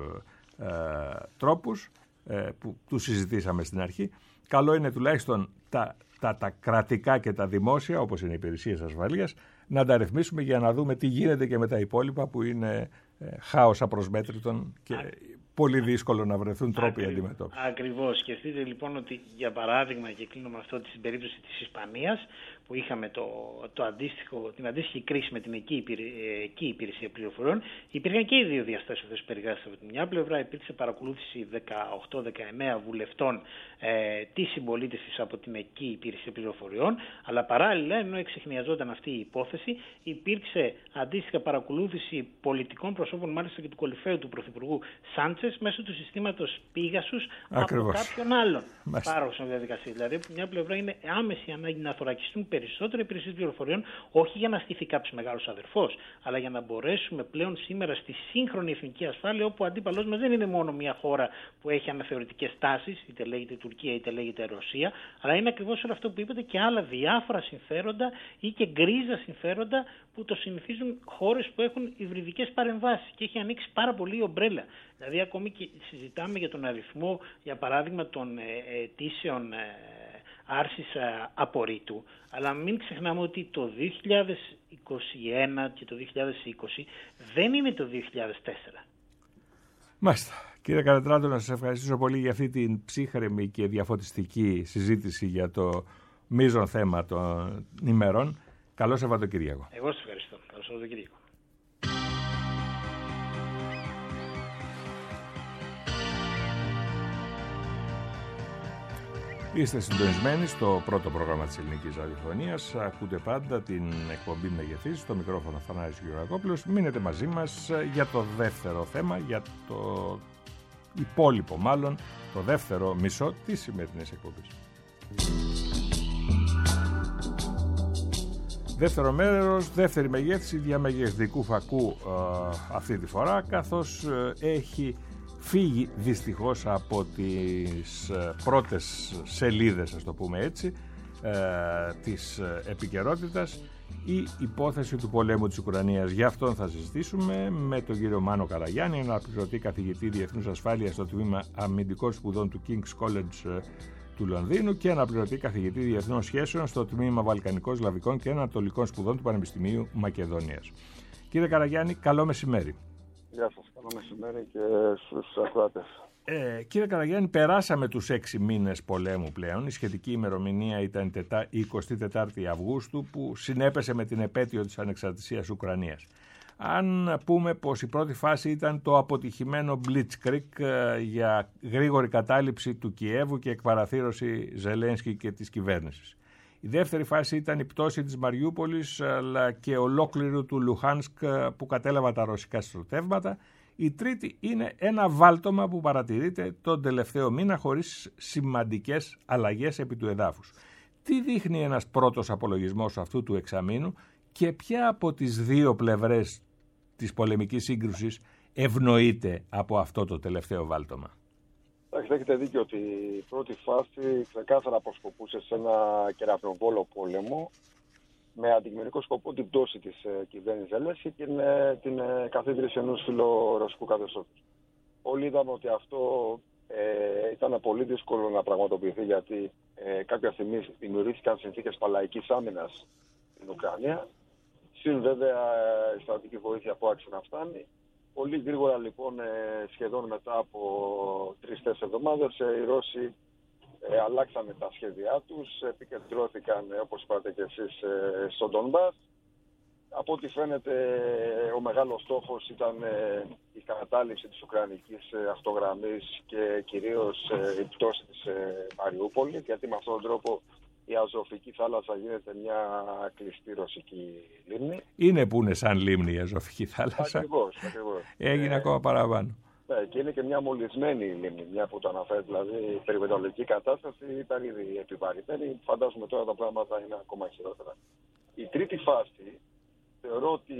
τρόπους, που τους συζητήσαμε στην αρχή, καλό είναι τουλάχιστον τα κρατικά και τα δημόσια, όπως είναι οι υπηρεσίες ασφαλείας, να τα ρυθμίσουμε για να δούμε τι γίνεται και με τα υπόλοιπα που είναι χάος απροσμέτρητον και πολύ δύσκολο να βρεθούν τρόποι αντιμετώπισης. Ακριβώς. Σκεφτείτε λοιπόν ότι, για παράδειγμα, και κλείνω με αυτό, στην περίπτωση της Ισπανίας, που είχαμε την αντίστοιχη κρίση με την εκεί υπηρεσία πληροφοριών, υπήρχαν και οι 2 διαστάσεις που περιγράφησαν. Από τη μια πλευρά υπήρξε παρακολούθηση 18-19 βουλευτών της συμπολίτης της από την εκεί υπηρεσία πληροφοριών, αλλά παράλληλα, ενώ εξεχνιαζόταν αυτή η υπόθεση, υπήρξε αντίστοιχα παρακολούθηση πολιτικών προσώπων, μάλιστα και του κορυφαίου του Πρωθυπουργού Σάντσες, μέσω του συστήματος Πίγασους από κάποιον άλλον πάροχο στην διαδικασία. Δηλαδή, από μια πλευρά είναι άμεση ανάγκη να θωρακιστούν περισσότερο υπηρεσίες πληροφοριών, όχι για να στηθεί κάποιος μεγάλος αδερφός, αλλά για να μπορέσουμε πλέον σήμερα στη σύγχρονη εθνική ασφάλεια, όπου ο αντίπαλός μας δεν είναι μόνο μια χώρα που έχει αναθεωρητικές τάσεις, είτε λέγεται Τουρκία είτε λέγεται Ρωσία, αλλά είναι ακριβώς όλο αυτό που είπατε και άλλα διάφορα συμφέροντα ή και γκρίζα συμφέροντα που το συνηθίζουν χώρες που έχουν υβριδικές παρεμβάσεις και έχει ανοίξει πάρα πολύ η ομπρέλα. Δηλαδή, ακόμη και συζητάμε για τον αριθμό, για παράδειγμα, των αιτήσεων άρσης απορρίτου, αλλά μην ξεχνάμε ότι το 2021 και το 2020 δεν είναι το 2004. Μάλιστα. Κύριε Καρατράντο, να σας ευχαριστήσω πολύ για αυτή την ψύχρεμη και διαφωτιστική συζήτηση για το μείζον θέμα των ημερών. Καλό Σαββατοκύριακο. Εγώ σας ευχαριστώ. Καλό Σαββατοκύριακο. Είστε συντονισμένοι στο πρώτο πρόγραμμα της Ελληνικής Ραδιοφωνίας. Ακούτε πάντα την εκπομπή Μεγεθής, στο μικρόφωνο Θανάσης Γεωργακόπουλος. Μείνετε μαζί μας για το δεύτερο θέμα, για το υπόλοιπο μάλλον, το δεύτερο μισό της σημερινής εκπομπής. Δεύτερο μέρος, δεύτερη μεγέθυνση διαμεγεθυντικού φακού αυτή τη φορά, καθώς έχει φύγει δυστυχώς από τις πρώτες σελίδες, ας το πούμε έτσι, της επικαιρότητας η υπόθεση του πολέμου της Ουκρανίας. Γι' αυτόν θα συζητήσουμε με τον κύριο Μάνο Καραγιάννη, αναπληρωτή καθηγητή Διεθνούς Ασφάλειας στο τμήμα Αμυντικών Σπουδών του King's College του Λονδίνου και αναπληρωτή καθηγητή Διεθνών Σχέσεων στο τμήμα Βαλκανικών, Σλαβικών και Ανατολικών Σπουδών του Πανεπιστημίου Μακεδονίας. Κύριε Καραγιάννη, καλό μεσημέρι. Γεια σας, καλό μεσημέρι και στους ακροατές. Κύριε Καραγιάννη, περάσαμε τους 6 μήνες πολέμου πλέον. Η σχετική ημερομηνία ήταν η 24η Αυγούστου, που συνέπεσε με την επέτειο της ανεξαρτησίας Ουκρανίας. Αν πούμε πως η πρώτη φάση ήταν το αποτυχημένο Blitzkrieg για γρήγορη κατάληψη του Κιέβου και εκπαραθύρωση Ζελένσκι και της κυβέρνησης. Η δεύτερη φάση ήταν η πτώση της Μαριούπολης αλλά και ολόκληρου του Λουχάνσκ που κατέλαβαν τα ρωσικά στρατεύματα. Η τρίτη είναι ένα βάλτομα που παρατηρείται τον τελευταίο μήνα χωρίς σημαντικές αλλαγές επί του εδάφους. Τι δείχνει ένας πρώτος απολογισμός αυτού του εξαμήνου και ποια από τις δύο πλευρές της πολεμικής σύγκρουσης ευνοείται από αυτό το τελευταίο βάλτομα? Έχετε δίκιο ότι η πρώτη φάση ξεκάθαρα αποσκοπούσε σε ένα κεραυνοβόλο πόλεμο με αντικειμενικό σκοπό την πτώση της κυβέρνησης Ζελένσκι και την καθίδρυση ενός φιλορωσικού καθεστώτος. Όλοι είδαμε ότι αυτό ήταν πολύ δύσκολο να πραγματοποιηθεί, γιατί κάποια στιγμή δημιουργήθηκαν συνθήκες παλαϊκής άμυνας στην Ουκρανία. Συν βέβαια η στρατιωτική βοήθεια που άρχισε να φτάνει. Πολύ γρήγορα λοιπόν, σχεδόν μετά από 3-4 εβδομάδες, οι Ρώσοι αλλάξανε τα σχέδιά τους, επικεντρώθηκαν, όπως είπατε και εσείς, στον Ντονμπάς. Από ό,τι φαίνεται, ο μεγάλος στόχος ήταν η κατάληψη της Ουκρανικής αυτογραμμής και κυρίως η πτώση της Μαριούπολης, γιατί με αυτόν τον τρόπο η Αζωφική θάλασσα γίνεται μια κλειστή ρωσική λίμνη. Είναι που είναι σαν λίμνη η Αζωφική θάλασσα. Ακριβώς. Έγινε ακόμα παραπάνω. Ναι, και είναι και μια μολυσμένη λίμνη, μια που το αναφέρει, δηλαδή η περιβαλλοντική κατάσταση ήταν ήδη επιβαρημένη. Φαντάζομαι τώρα τα πράγματα είναι ακόμα χειρότερα. Η τρίτη φάση θεωρώ ότι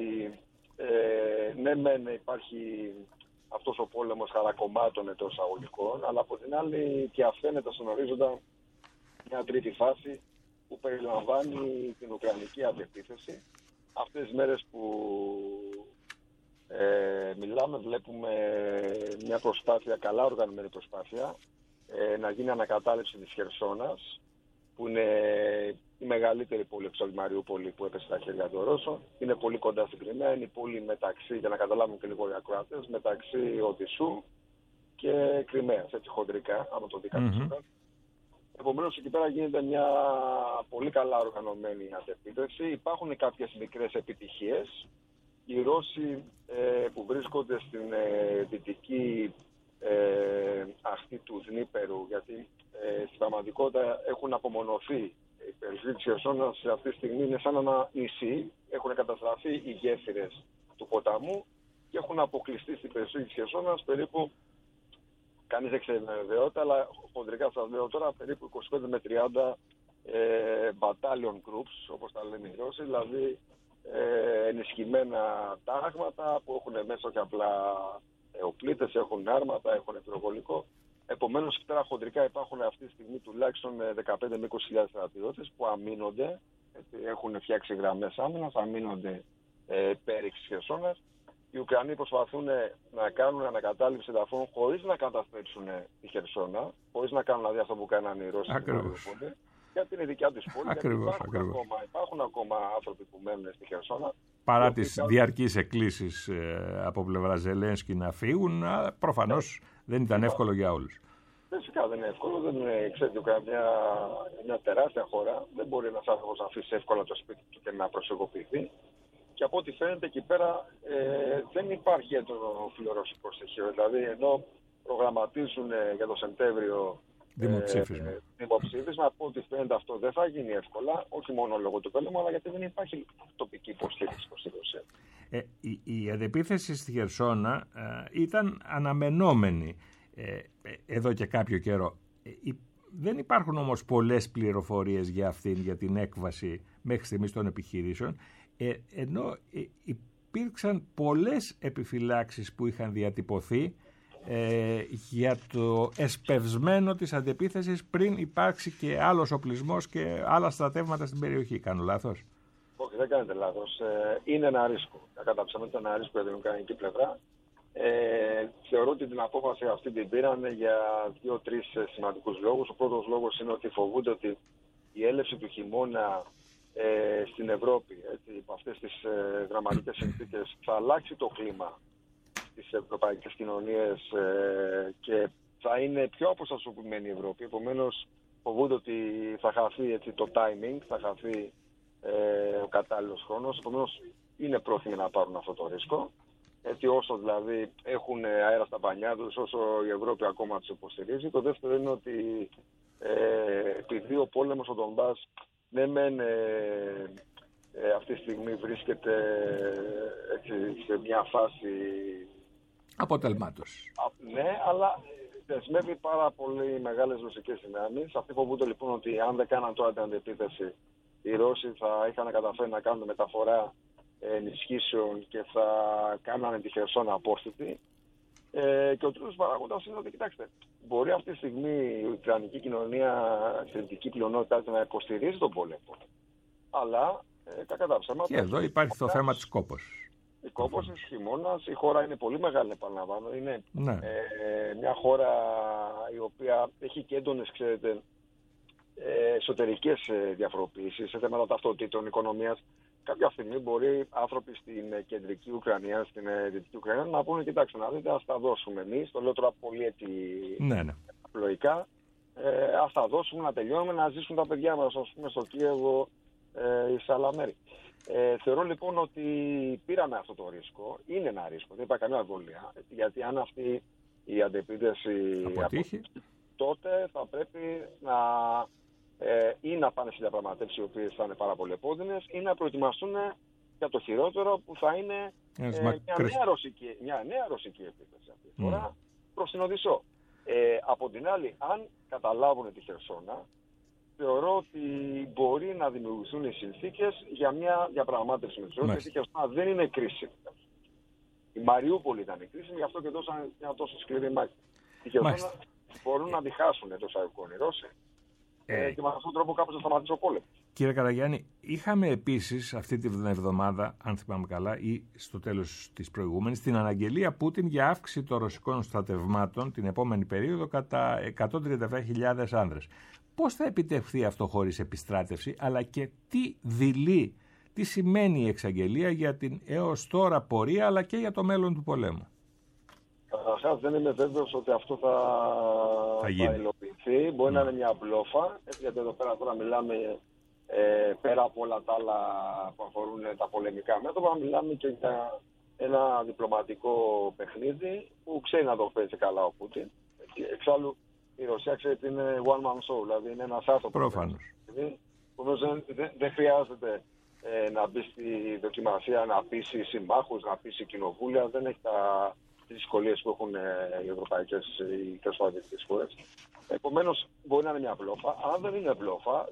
ναι μεν υπάρχει αυτός ο πόλεμος χαρακομμάτων εντός εισαγωγικών, αλλά από την άλλη και αφαίνεται στον ορίζοντα μια τρίτη φάση που περιλαμβάνει την Ουκρανική αντεπίθεση. Αυτές τις μέρες που μιλάμε, βλέπουμε μια προσπάθεια, καλά οργανωμένη προσπάθεια, να γίνει ανακατάληψη της Χερσόνας, που είναι η μεγαλύτερη πόλη εξ τη Μαριούπολη που έπεσε στα χέρια των Ρώσων. Είναι πολύ κοντά στην Κριμαία, είναι η πόλη μεταξύ, για να καταλάβουν και λίγο οι ακροατές, μεταξύ Οδυσσού και Κριμαίας, έτσι χοντρικά, άμα το δει κανείς. Επομένως, εκεί πέρα γίνεται μια πολύ καλά οργανωμένη αντεπίθεση. Υπάρχουν κάποιες μικρές επιτυχίες. Οι Ρώσοι που βρίσκονται στην δυτική ακτή του Δνίπερου, γιατί στην πραγματικότητα έχουν απομονωθεί. Η περιοχή της Χερσόνας αυτή τη στιγμή είναι σαν ένα νησί. Έχουν καταστραφεί οι γέφυρες του ποταμού και έχουν αποκλειστεί στην περιοχή της Χερσόνας περίπου, κανείς δεν ξέρει με βεβαιότητα, αλλά χοντρικά σας λέω τώρα, περίπου 25 με 30 battalion groups, όπως τα λένε οι Ρώσοι, δηλαδή ενισχυμένα τάγματα που έχουν μέσα και απλά οπλίτες, έχουν άρματα, έχουν πυροβολικό. Επομένως, τώρα χοντρικά υπάρχουν αυτή τη στιγμή τουλάχιστον 15 με 20.000 στρατιώτες που αμήνονται, έχουν φτιάξει γραμμές άμυνας, αμήνονται πέριξ της Χερσόνας. Οι Ουκρανοί προσπαθούν να κάνουν ανακατάληψη εδαφών χωρίς να καταστρέψουν τη Χερσόνα, χωρίς να κάνουν δηλαδή αυτό που κάνανε οι Ρώσοι. Γιατί είναι δικιά της πόλη. Υπάρχουν ακόμα άνθρωποι που μένουν στη Χερσόνα. Παρά τις διαρκείς εκκλήσεις από πλευρά Ζελένσκι να φύγουν, προφανώς δεν ήταν εύκολο για όλους. Φυσικά δεν είναι εύκολο. Δεν είναι, ξέρετε, μια τεράστια χώρα. Δεν μπορεί ένας άνθρωπος να αφήσει εύκολα το σπίτι του και να προσεγγοποιηθεί. Και από ό,τι φαίνεται εκεί πέρα δεν υπάρχει έντονο φιλορωσικό στοιχείο. Δηλαδή, ενώ προγραμματίζουν για το Σεπτέμβριο δημοψήφισμα, από ό,τι φαίνεται αυτό δεν θα γίνει εύκολα, όχι μόνο λόγω του πόλεμου, αλλά γιατί δεν υπάρχει τοπική υποστήριξη προς τη Ρωσία. Η αντεπίθεση στη Χερσόνα ήταν αναμενόμενη εδώ και κάποιο καιρό. Δεν υπάρχουν όμως πολλές πληροφορίες για αυτήν, για την έκβαση μέχρι στιγμής των επιχειρήσεων, ενώ υπήρξαν πολλές επιφυλάξεις που είχαν διατυπωθεί για το εσπευσμένο της αντεπίθεσης πριν υπάρξει και άλλος οπλισμός και άλλα στρατεύματα στην περιοχή. Κάνω λάθος? Όχι, δεν κάνετε λάθος. Είναι ένα ρίσκο. Κατά ψέματα είναι ένα ρίσκο για την ουκρανική πλευρά. Θεωρώ ότι την απόφαση αυτή την πήραν για 2-3 σημαντικούς λόγους. Ο πρώτος λόγος είναι ότι φοβούνται ότι η έλευση του χειμώνα στην Ευρώπη, υπό αυτές τις δραματικές συνθήκες, θα αλλάξει το κλίμα στις ευρωπαϊκές κοινωνίες και θα είναι πιο αποστασιοποιημένη η Ευρώπη. Επομένως, φοβούνται ότι θα χαθεί έτσι, το timing, θα χαθεί ο κατάλληλος χρόνος. Επομένως, είναι πρόθυμοι να πάρουν αυτό το ρίσκο. Έτσι, όσο δηλαδή έχουν αέρα στα πανιά τους, όσο η Ευρώπη ακόμα τους υποστηρίζει. Το δεύτερο είναι ότι επειδή ο πόλεμος στον Ντονμπάς αυτή τη στιγμή βρίσκεται έτσι, σε μια φάση αποτελμάτωση. Ναι, αλλά δεσμεύει πάρα πολύ μεγάλες ρωσικές δυνάμεις. Αυτοί φοβούνται λοιπόν ότι αν δεν κάναν τώρα την αντεπίθεση, οι Ρώσοι θα είχαν καταφέρει να κάνουν μεταφορά ενισχύσεων και θα κάνανε τη Χερσόνα απόστητη. Και ο τρίτος παράγοντας είναι ότι, κοιτάξτε, μπορεί αυτή τη στιγμή η ουκρανική κοινωνία, η θετική πλειονότητά να υποστηρίζει τον πόλεμο. Αλλά, κακά τα ψέματα. Και εδώ υπάρχει το θέμα της κόπωσης. Η κόπωση της χειμώνας, η χώρα είναι πολύ μεγάλη, επαναλαμβάνω. Είναι μια χώρα η οποία έχει και έντονες, ξέρετε, εσωτερικές διαφοροποιήσεις σε θέματα ταυτοτήτων, οικονομίας. Κάποια στιγμή μπορεί άνθρωποι στην κεντρική Ουκρανία, στην δυτική Ουκρανία να πούνε, κοιτάξτε να δείτε, ας τα δώσουμε εμείς. Το λέω τώρα πολύ απλοϊκά. Ας τα δώσουμε να τελειώνουμε, να ζήσουν τα παιδιά μας, ας πούμε, στο Κίεβο ή σε άλλα μέρη. Θεωρώ λοιπόν ότι πήραμε αυτό το ρίσκο. Είναι ένα ρίσκο, δεν υπάρχει καμία αμφιβολία. Γιατί αν αυτή η αντεπίθεση αποτύχει, τότε θα πρέπει ή να πάνε σε διαπραγματεύσεις οι οποίες θα είναι πάρα πολύ επώδυνες ή να προετοιμαστούν για το χειρότερο που θα είναι μια νέα ρωσική επίθεση αυτή τη φορά προς την Οδυσσό. Από την άλλη, αν καταλάβουν τη Χερσόνα, θεωρώ ότι μπορεί να δημιουργηθούν οι συνθήκες για μια διαπραγμάτευση με τους Ρώσους, γιατί η Χερσόνα δεν είναι κρίσιμη. Η Μαριούπολη ήταν κρίσιμη, γι' αυτό και δώσαν μια τόσο σκληρή μάχη. Η Χερσόνα μπορούν να τη χάσουν εντός αγωγικών οι Ρώσοι. Και με αυτόν τον τρόπο κάπως θα σταματήσει ο πόλεμος. Κύριε Καραγιάννη, είχαμε επίσης αυτή την εβδομάδα, αν θυμάμαι καλά, ή στο τέλος της προηγούμενης, την αναγγελία Πούτιν για αύξηση των ρωσικών στρατευμάτων την επόμενη περίοδο κατά 137.000 άνδρες. Πώς θα επιτευχθεί αυτό χωρίς επιστράτευση, αλλά και τι σημαίνει η εξαγγελία για την έως τώρα πορεία, αλλά και για το μέλλον του πολέμου? Καταρχάς δεν είμαι βέβαιος ότι αυτό θα υλοποιηθεί. Μπορεί να είναι μια μπλόφα, γιατί εδώ πέρα τώρα μιλάμε πέρα από όλα τα άλλα που αφορούν τα πολεμικά μέτωπα, μιλάμε και για ένα διπλωματικό παιχνίδι που ξέρει να το παίζει καλά ο Πούτιν. Εξάλλου η Ρωσία ξέρει ότι είναι one man show, δηλαδή είναι ένας άνθρωπος. Προφανώς. Επομένως δεν χρειάζεται να μπει στη δοκιμασία, να πείσει συμμάχους, να πείσει κοινοβούλια. Δεν έχει τις δυσκολίες που έχουν οι ευρωπαϊκές ή κερσοαδικές χώρες. Επομένως, μπορεί να είναι μια μπλόφα. Αν δεν είναι μπλόφα,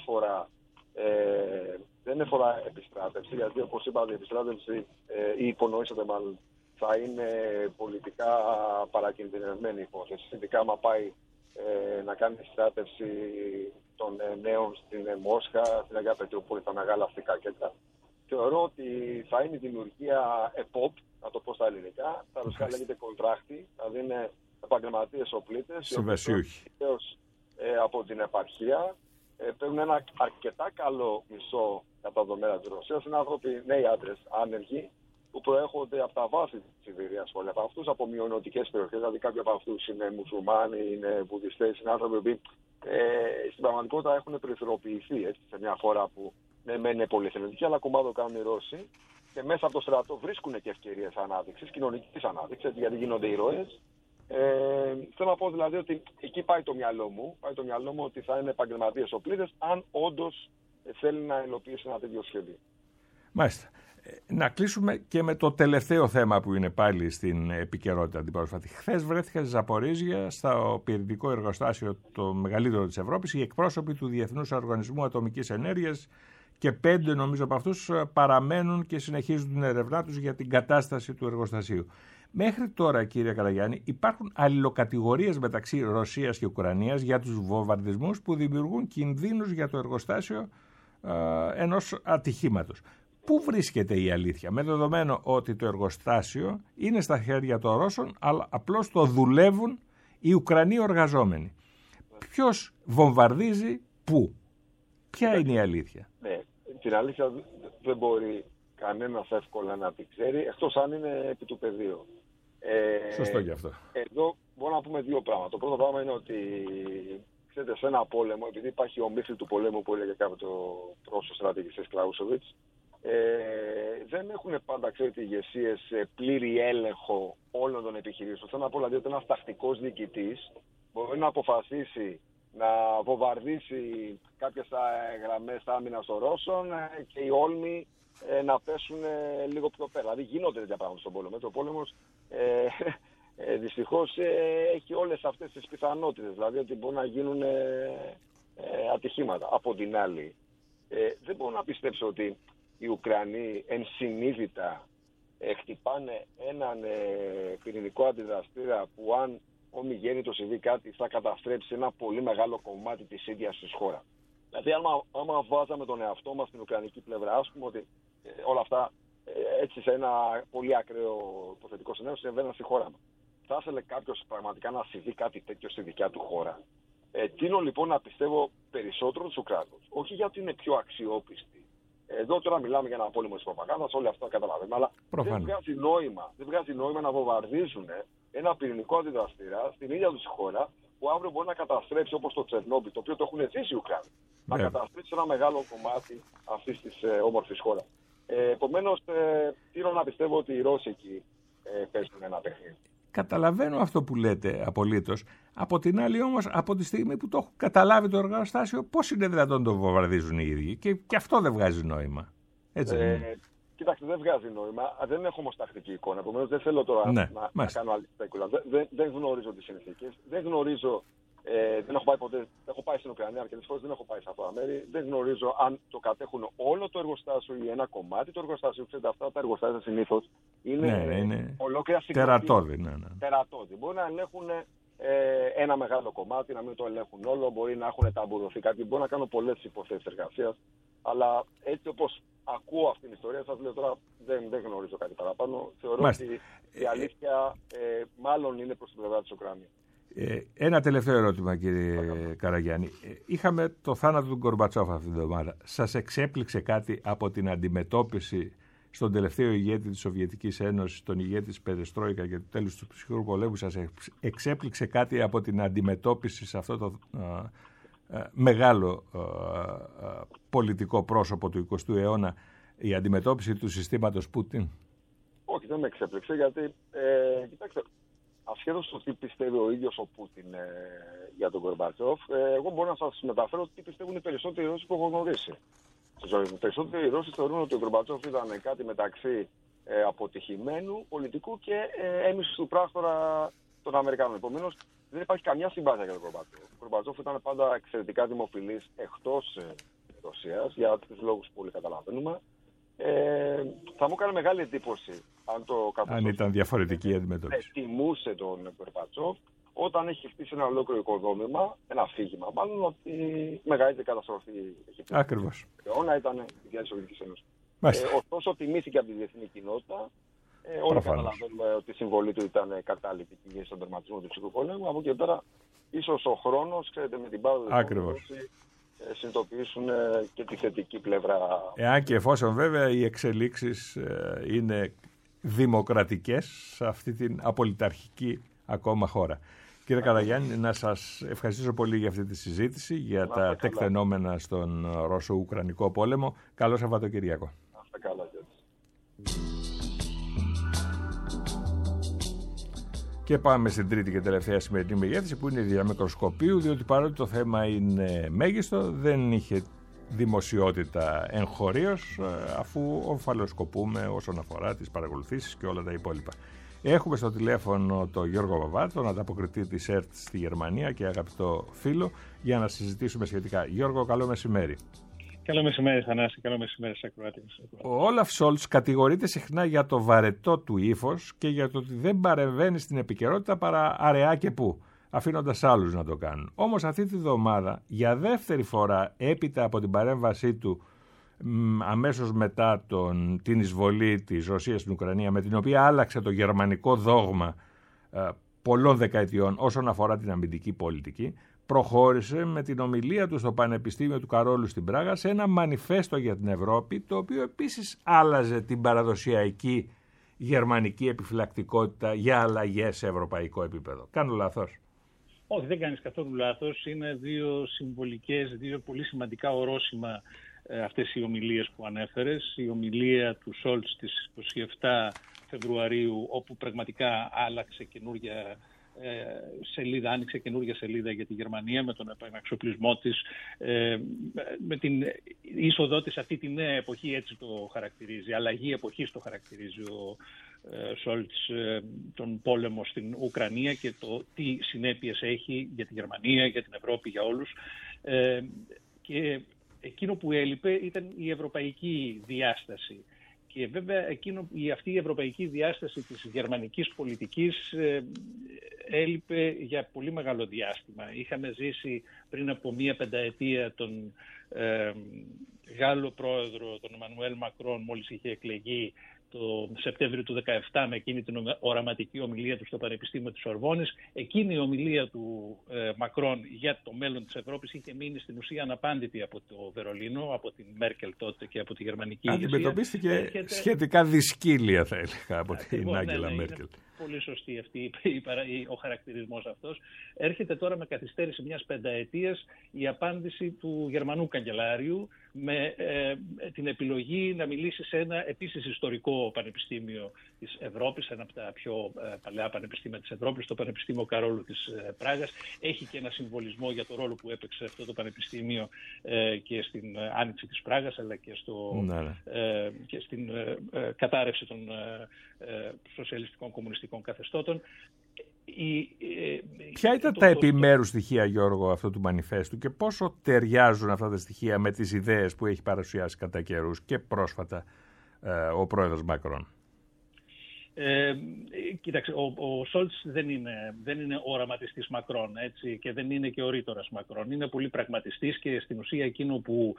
δεν αφορά επιστράτευση, γιατί όπως είπατε, η επιστράτευση ή υπονοήσατε μάλλον, θα είναι πολιτικά παρακινδυνευμένη υπόθεση. Ειδικά άμα πάει να κάνει επιστράτευση των νέων στην Μόσχα, στην Αγία Πετρούπολη, τα μεγάλα αστικά κέντρα. Θεωρώ ότι θα είναι η δημιουργία ΕΠΟΠ, να το πω στα ελληνικά. Τα ρωσικά λέγεται κοντράχτη, δηλαδή είναι επαγγελματίες οπλίτες. Συμβασιούχοι. Από την επαρχία. Παίρνουν ένα αρκετά καλό μισό κατά τα δεδομένα της Ρωσίας. Είναι άνθρωποι, νέοι άντρες, άνεργοι, που προέρχονται από τα βάθη της Σιβηρίας. Πολλοί από αυτούς από μειονοτικές περιοχές, δηλαδή κάποιοι από αυτούς είναι μουσουλμάνοι, είναι βουδιστές, είναι άνθρωποι που στην πραγματικότητα έχουν περιθωριοποιηθεί σε μια χώρα που είναι πολυεθνική, αλλά κομμάτι κάνουν οι Ρώσοι. Και μέσα από το στρατό βρίσκουν και ευκαιρίες ανάδειξης, κοινωνικής ανάδειξης, γιατί γίνονται ηρώες. Θέλω να πω δηλαδή ότι εκεί πάει το μυαλό μου. Πάει το μυαλό μου ότι θα είναι επαγγελματίες οπλίτες, αν όντως θέλει να υλοποιήσει ένα τέτοιο σχέδιο. Μάλιστα. Να κλείσουμε και με το τελευταίο θέμα που είναι πάλι στην επικαιρότητα την πρόσφατη. Χθες βρέθηκαν στη Ζαπορίζια, στο πυρηνικό εργοστάσιο το μεγαλύτερο της Ευρώπης, οι εκπρόσωποι του Διεθνούς Οργανισμού Ατομικής Ενέργειας και 5 νομίζω από αυτούς παραμένουν και συνεχίζουν την ερευνά τους για την κατάσταση του εργοστασίου. Μέχρι τώρα, κύριε Καραγιάννη, υπάρχουν αλληλοκατηγορίες μεταξύ Ρωσίας και Ουκρανίας για τους βομβαρδισμούς που δημιουργούν κινδύνους για το εργοστάσιο ενός ατυχήματος. Πού βρίσκεται η αλήθεια, με δεδομένο ότι το εργοστάσιο είναι στα χέρια των Ρώσων, αλλά απλώς το δουλεύουν οι Ουκρανοί εργαζόμενοι? Ποιος βομβαρδίζει πού? Ποια είναι η αλήθεια? Ναι, την αλήθεια δεν μπορεί κανένας εύκολα να την ξέρει, εκτός αν είναι επί του πεδίου. Σωστό γι' αυτό. Εδώ μπορούμε να πούμε δύο πράγματα. Το πρώτο πράγμα είναι ότι, ξέρετε, σε ένα πόλεμο, επειδή υπάρχει ο μύθος του πολέμου που έλεγε κάποτε ο πρόσωπος στρατηγιστής Κλάουσοβιτς, δεν έχουν πάντα, ξέρετε, οι ηγεσίες πλήρη έλεγχο όλων των επιχειρήσεων. Θέλω να πω δηλαδή ότι ένας τακτικός διοικητής μπορεί να αποφασίσει να βομβαρδίσει κάποιες γραμμές άμυνας των Ρώσων και οι Όλμοι να πέσουν λίγο πιο πέρα. Δηλαδή γίνονται τέτοια πράγματα στον πόλεμο. Ο πόλεμος δυστυχώς έχει όλες αυτές τις πιθανότητες, δηλαδή ότι μπορεί να γίνουν ατυχήματα. Από την άλλη, δεν μπορώ να πιστέψω ότι οι Ουκρανοί ενσυνείδητα χτυπάνε έναν πυρηνικό αντιδραστήρα που αν ομιγέννητο συμβεί κάτι θα καταστρέψει ένα πολύ μεγάλο κομμάτι της ίδιας της χώρας. Δηλαδή άμα βάζαμε τον εαυτό μας στην ουκρανική πλευρά, ας πούμε ότι όλα αυτά έτσι σε ένα πολύ ακραίο υποθετικό σενάριο συμβαίνουν στη χώρα μας. Θα ήθελε κάποιος πραγματικά να συμβεί κάτι τέτοιο στη δικιά του χώρα. Τείνω λοιπόν να πιστεύω περισσότερο τους Ουκρανούς. Όχι γιατί είναι πιο αξιόπιστοι. Εδώ τώρα μιλάμε για ένα πόλεμο της προπαγάνδας, όλοι αυτά καταλαβαίνουμε, αλλά δεν βγάζει νόημα να βομβαρδίζουν ένα πυρηνικό αντιδραστήρα στην ίδια τους χώρα που αύριο μπορεί να καταστρέψει, όπως το Τσερνόμπιλ, το οποίο το έχουν ζήσει οι Ουκρανοί, να καταστρέψει ένα μεγάλο κομμάτι αυτής της όμορφης χώρας. Επομένως, τείνω να πιστεύω ότι οι Ρώσοι εκεί παίζουν ένα παιχνίδι. Καταλαβαίνω αυτό που λέτε απολύτως. Από την άλλη όμως, από τη στιγμή που το έχουν καταλάβει το εργοστάσιο, πώς είναι δυνατόν το βομβαρδίζουν οι ίδιοι? Και αυτό δεν βγάζει νόημα. Έτσι Κοιτάξτε, δεν βγάζει νόημα. Δεν έχω όμως τακτική εικόνα. Επομένως, δεν θέλω τώρα να κάνω άλλη σπέκουλα. Δεν γνωρίζω τις συνθήκες. Δεν γνωρίζω. Δεν έχω πάει ποτέ. Έχω πάει στην Ουκρανία αρκετές φορές, δεν έχω πάει σε αυτά τα μέρη. Δεν γνωρίζω αν το κατέχουν όλο το εργοστάσιο ή ένα κομμάτι του εργοστάσιου. Ξέρετε, αυτά τα εργοστάσια συνήθως είναι ολόκληρα τερατώδη. Τερατώδη. Μπορεί να ελέγχουν ένα μεγάλο κομμάτι, να μην το ελέγχουν όλο. Μπορεί να έχουν ταμπουρωθεί κάτι. Μπορεί να κάνουν πολλές υποθέσεις εργασίας. Αλλά έτσι όπως ακούω αυτή την ιστορία, σας λέω τώρα δεν γνωρίζω κάτι παραπάνω. Θεωρώ ότι η αλήθεια μάλλον είναι προς την πλευρά της Ουκρανίας. Ένα τελευταίο ερώτημα, κύριε Καραγιάννη. Είχαμε το θάνατο του Γκορμπατσόφ αυτή την εβδομάδα. Σας εξέπληξε κάτι από την αντιμετώπιση στον τελευταίο ηγέτη της Σοβιετικής Ένωσης, τον ηγέτη της Περεστρόικα και του τέλους του ψυχρού πολέμου? Σας εξέπληξε κάτι από την αντιμετώπιση σε αυτό το μεγάλο πολιτικό πρόσωπο του 20ου αιώνα, η αντιμετώπιση του συστήματος Πούτιν? Όχι, δεν με εξέπληξε, γιατί κοιτάξτε, ασχέτως το τι πιστεύει ο ίδιος ο Πούτιν για τον Γκορμπατσόφ, εγώ μπορώ να σας μεταφέρω τι πιστεύουν οι περισσότεροι Ρώσοι που έχω γνωρίσει. Οι περισσότεροι Ρώσοι θεωρούν ότι ο Γκορμπατσόφ ήταν κάτι μεταξύ αποτυχημένου πολιτικού και έμισης του πράκτορα των Αμερικάνων. Επομένως, δεν υπάρχει καμιά συμπάθεια για τον Γκορμπατσόφ. Ο Γκορμπατσόφ ήταν πάντα εξαιρετικά δημοφιλής εκτός Ρωσίας, για τους λόγους που όλοι καταλαβαίνουμε. Θα μου έκανε μεγάλη εντύπωση αν ήταν διαφορετική η αντιμετώπιση. Τιμούσε τον Γκορμπατσόφ όταν έχει χτίσει ένα ολόκληρο οικοδόμημα, ένα αφήγημα, μάλλον ότι η μεγαλύτερη καταστροφή έχει πει. Ακριβώς. Αιώνα ήταν η Διεθνή Σοβιετική Ένωση. Ωστόσο, τιμήθηκε από τη διεθνή κοινότητα. Όλοι καταλαβαίνουμε ότι η συμβολή του ήταν καταλυτική στον τερματισμό του ψυχρού πολέμου. Από εκεί και πέρα, ίσως ο χρόνος, ξέρετε, με την πάροδο του συνειδητοποιήσουν και τη θετική πλευρά. Εάν και εφόσον βέβαια οι εξελίξεις είναι δημοκρατικές σε αυτή την απολυταρχική ακόμα χώρα. Κύριε Καραγιάννη, να σας ευχαριστήσω πολύ για αυτή τη συζήτηση, για τα τεκτενόμενα στον Ρώσο-Ουκρανικό πόλεμο. Καλό Σαββατοκυριακό. Και πάμε στην τρίτη και τελευταία σημερινή μεγέθυνση, που είναι η διαμικροσκοπίου, διότι παρότι το θέμα είναι μέγιστο, δεν είχε δημοσιότητα εγχωρίως, αφού ομφαλοσκοπούμε όσον αφορά τις παρακολουθήσεις και όλα τα υπόλοιπα. Έχουμε στο τηλέφωνο τον Γιώργο Βαβά, τον ανταποκριτή της ΕΡΤ στη Γερμανία και αγαπητό φίλο, για να συζητήσουμε σχετικά. Γιώργο, καλό μεσημέρι. Καλό μεσημέρι, Θανάση. Καλό μεσημέρι στις ακροάτες. Ο Όλαφ Σόλτς κατηγορείται συχνά για το βαρετό του ύφος και για το ότι δεν παρεμβαίνει στην επικαιρότητα παρά αραιά και πού, αφήνοντας άλλους να το κάνουν. Όμως αυτή τη βδομάδα, για δεύτερη φορά έπειτα από την παρέμβασή του αμέσως μετά την εισβολή της Ρωσίας στην Ουκρανία, με την οποία άλλαξε το γερμανικό δόγμα πολλών δεκαετιών όσον αφορά την αμυντική πολιτική, προχώρησε με την ομιλία του στο Πανεπιστήμιο του Καρόλου στην Πράγα σε ένα μανιφέστο για την Ευρώπη, το οποίο επίσης άλλαζε την παραδοσιακή γερμανική επιφυλακτικότητα για αλλαγές σε ευρωπαϊκό επίπεδο. Κάνω λάθος? Όχι, δεν κάνεις καθόλου λάθος. Είναι δύο συμβολικές, δύο πολύ σημαντικά ορόσημα αυτές οι ομιλίες που ανέφερες. Η ομιλία του Σόλτς στις 27 Φεβρουαρίου, όπου πραγματικά άλλαξε καινούργια σελίδα, άνοιξε καινούργια σελίδα για τη Γερμανία με τον επαναξοπλισμό της, με την είσοδό της αυτή τη νέα εποχή, έτσι το χαρακτηρίζει, αλλαγή εποχής το χαρακτηρίζει ο Σόλτς, τον πόλεμο στην Ουκρανία και το τι συνέπειες έχει για τη Γερμανία, για την Ευρώπη, για όλους. Και εκείνο που έλειπε ήταν η ευρωπαϊκή διάσταση. Και βέβαια αυτή η ευρωπαϊκή διάσταση της γερμανικής πολιτικής έλειπε για πολύ μεγάλο διάστημα. Είχαμε ζήσει πριν από μία πενταετία τον Γάλλο πρόεδρο, τον Εμμανουέλ Μακρόν, μόλις είχε εκλεγεί το Σεπτέμβριο του 2017 με εκείνη την οραματική ομιλία του στο Πανεπιστήμιο της Σορβόνης. Εκείνη η ομιλία του Μακρόν για το μέλλον της Ευρώπης είχε μείνει στην ουσία αναπάντητη από το Βερολίνο, από την Μέρκελ τότε και από τη γερμανική ηγεσία. Αντιμετωπίστηκε σχετικά δυσκύλια, θα έλεγα, από την Άγγελα Μέρκελ. Πολύ σωστή αυτή ο χαρακτηρισμός αυτός. Έρχεται τώρα με καθυστέρηση μιας πενταετίας η απάντηση του Γερμανού καγκελάριου με την επιλογή να μιλήσει σε ένα επίσης ιστορικό πανεπιστήμιο της Ευρώπης, ένα από τα πιο παλαιά πανεπιστήμια της Ευρώπης, το Πανεπιστήμιο Καρόλου της Πράγας. Έχει και ένα συμβολισμό για το ρόλο που έπαιξε αυτό το πανεπιστήμιο και στην άνοιξη της Πράγας, αλλά και στην κατάρρευση των σοσιαλιστικών κομμουνιστικών καθεστώτων. Ποια ήταν τα επιμέρους στοιχεία, Γιώργο, αυτού του μανιφέστου και πόσο ταιριάζουν αυτά τα στοιχεία με τις ιδέες που έχει παρουσιάσει κατά καιρούς και πρόσφατα ο πρόεδρος Μακρόν? Κοίταξε, ο Σόλτς δεν είναι οραματιστής Μακρόν, έτσι, και δεν είναι και ο ρήτορας Μακρόν. Είναι πολύ πραγματιστής και στην ουσία εκείνο που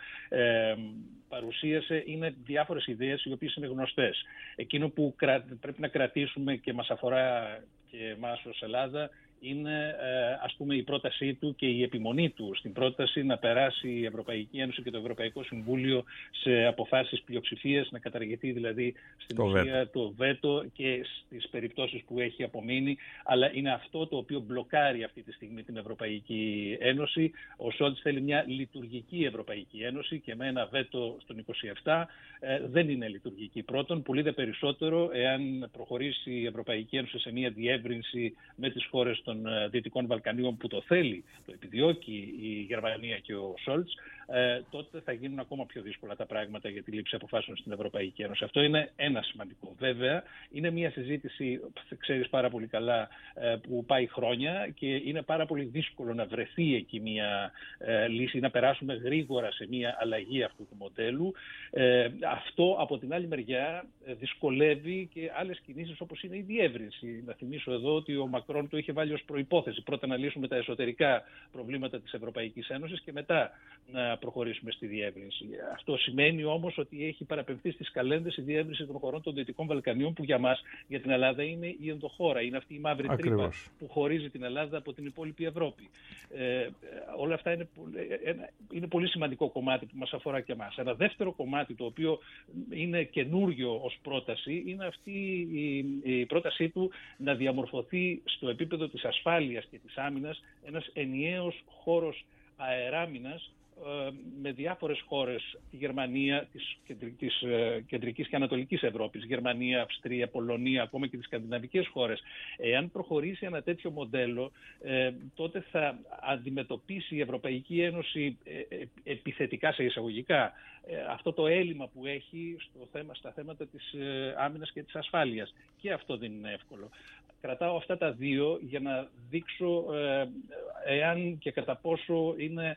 παρουσίασε είναι διάφορες ιδέες οι οποίες είναι γνωστές. Εκείνο που πρέπει να κρατήσουμε και μας αφορά και εμάς ως Ελλάδα είναι ας πούμε η πρότασή του και η επιμονή του στην πρόταση να περάσει η Ευρωπαϊκή Ένωση και το Ευρωπαϊκό Συμβούλιο σε αποφάσεις πλειοψηφίας, να καταργηθεί δηλαδή στην ουσία το βέτο και στις περιπτώσεις που έχει απομείνει, αλλά είναι αυτό το οποίο μπλοκάρει αυτή τη στιγμή την Ευρωπαϊκή Ένωση. Ο Σόλτς θέλει μια λειτουργική Ευρωπαϊκή Ένωση και με ένα βέτο στον 27 δεν είναι λειτουργική. Πρώτον, πολύ δε περισσότερο εάν προχωρήσει η Ευρωπαϊκή Ένωση σε μια διεύρυνση με τις χώρες των Δυτικών Βαλκανίων που το θέλει, το επιδιώκει η Γερμανία και ο Σόλτς, τότε θα γίνουν ακόμα πιο δύσκολα τα πράγματα για τη λήψη αποφάσεων στην Ευρωπαϊκή Ένωση. Αυτό είναι ένα σημαντικό. Βέβαια, είναι μια συζήτηση, ξέρεις πάρα πολύ καλά, που πάει χρόνια και είναι πάρα πολύ δύσκολο να βρεθεί εκεί μια λύση, να περάσουμε γρήγορα σε μια αλλαγή αυτού του μοντέλου. Αυτό, από την άλλη μεριά, δυσκολεύει και άλλες κινήσεις όπως είναι η διεύρυνση. Να θυμίσω εδώ ότι ο Μακρόν το είχε βάλει ως προϋπόθεση. Πρώτα να λύσουμε τα εσωτερικά προβλήματα της Ευρωπαϊκής Ένωσης και μετά να προχωρήσουμε στη διεύρυνση. Αυτό σημαίνει όμως ότι έχει παραπεμφθεί στις καλένδες η διεύρυνση των χωρών των Δυτικών Βαλκανίων, που για μας, για την Ελλάδα, είναι η ενδοχώρα. Είναι αυτή η μαύρη τρύπα που χωρίζει την Ελλάδα από την υπόλοιπη Ευρώπη. Όλα αυτά είναι πολύ σημαντικό κομμάτι που μας αφορά και εμάς. Ένα δεύτερο κομμάτι, το οποίο είναι καινούριο ως πρόταση, είναι αυτή η πρότασή του να διαμορφωθεί στο επίπεδο της ασφάλειας και της άμυνας ένας ενιαίος χώρος αεράμινας με διάφορες χώρες, τη Γερμανία, της κεντρικής και ανατολικής Ευρώπης, Γερμανία, Αυστρία, Πολωνία, ακόμα και τις σκανδιναβικές χώρες. Εάν προχωρήσει ένα τέτοιο μοντέλο, τότε θα αντιμετωπίσει η Ευρωπαϊκή Ένωση επιθετικά, σε εισαγωγικά, αυτό το έλλειμμα που έχει στα θέματα της άμυνας και της ασφάλειας. Και αυτό δεν είναι εύκολο. Κρατάω αυτά τα δύο για να δείξω εάν και κατά πόσο είναι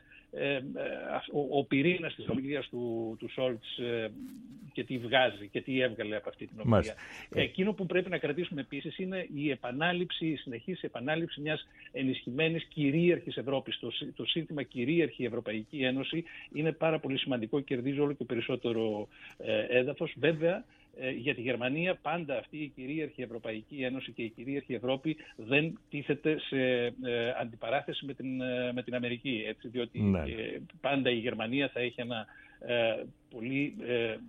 ο πυρήνας της ομιλίας του Σόλτς και τι βγάζει και τι έβγαλε από αυτή την ομιλία. Εκείνο που πρέπει να κρατήσουμε επίσης είναι η συνεχής επανάληψη μιας ενισχυμένης κυρίαρχης Ευρώπης. Το σύνθημα κυρίαρχη Ευρωπαϊκή Ένωση είναι πάρα πολύ σημαντικό, κερδίζει όλο και περισσότερο έδαφος. Βέβαια, για τη Γερμανία πάντα αυτή η κυρίαρχη Ευρωπαϊκή Ένωση και η κυρίαρχη Ευρώπη δεν τίθεται σε αντιπαράθεση με την Αμερική, έτσι, διότι πάντα η Γερμανία θα έχει ένα πολύ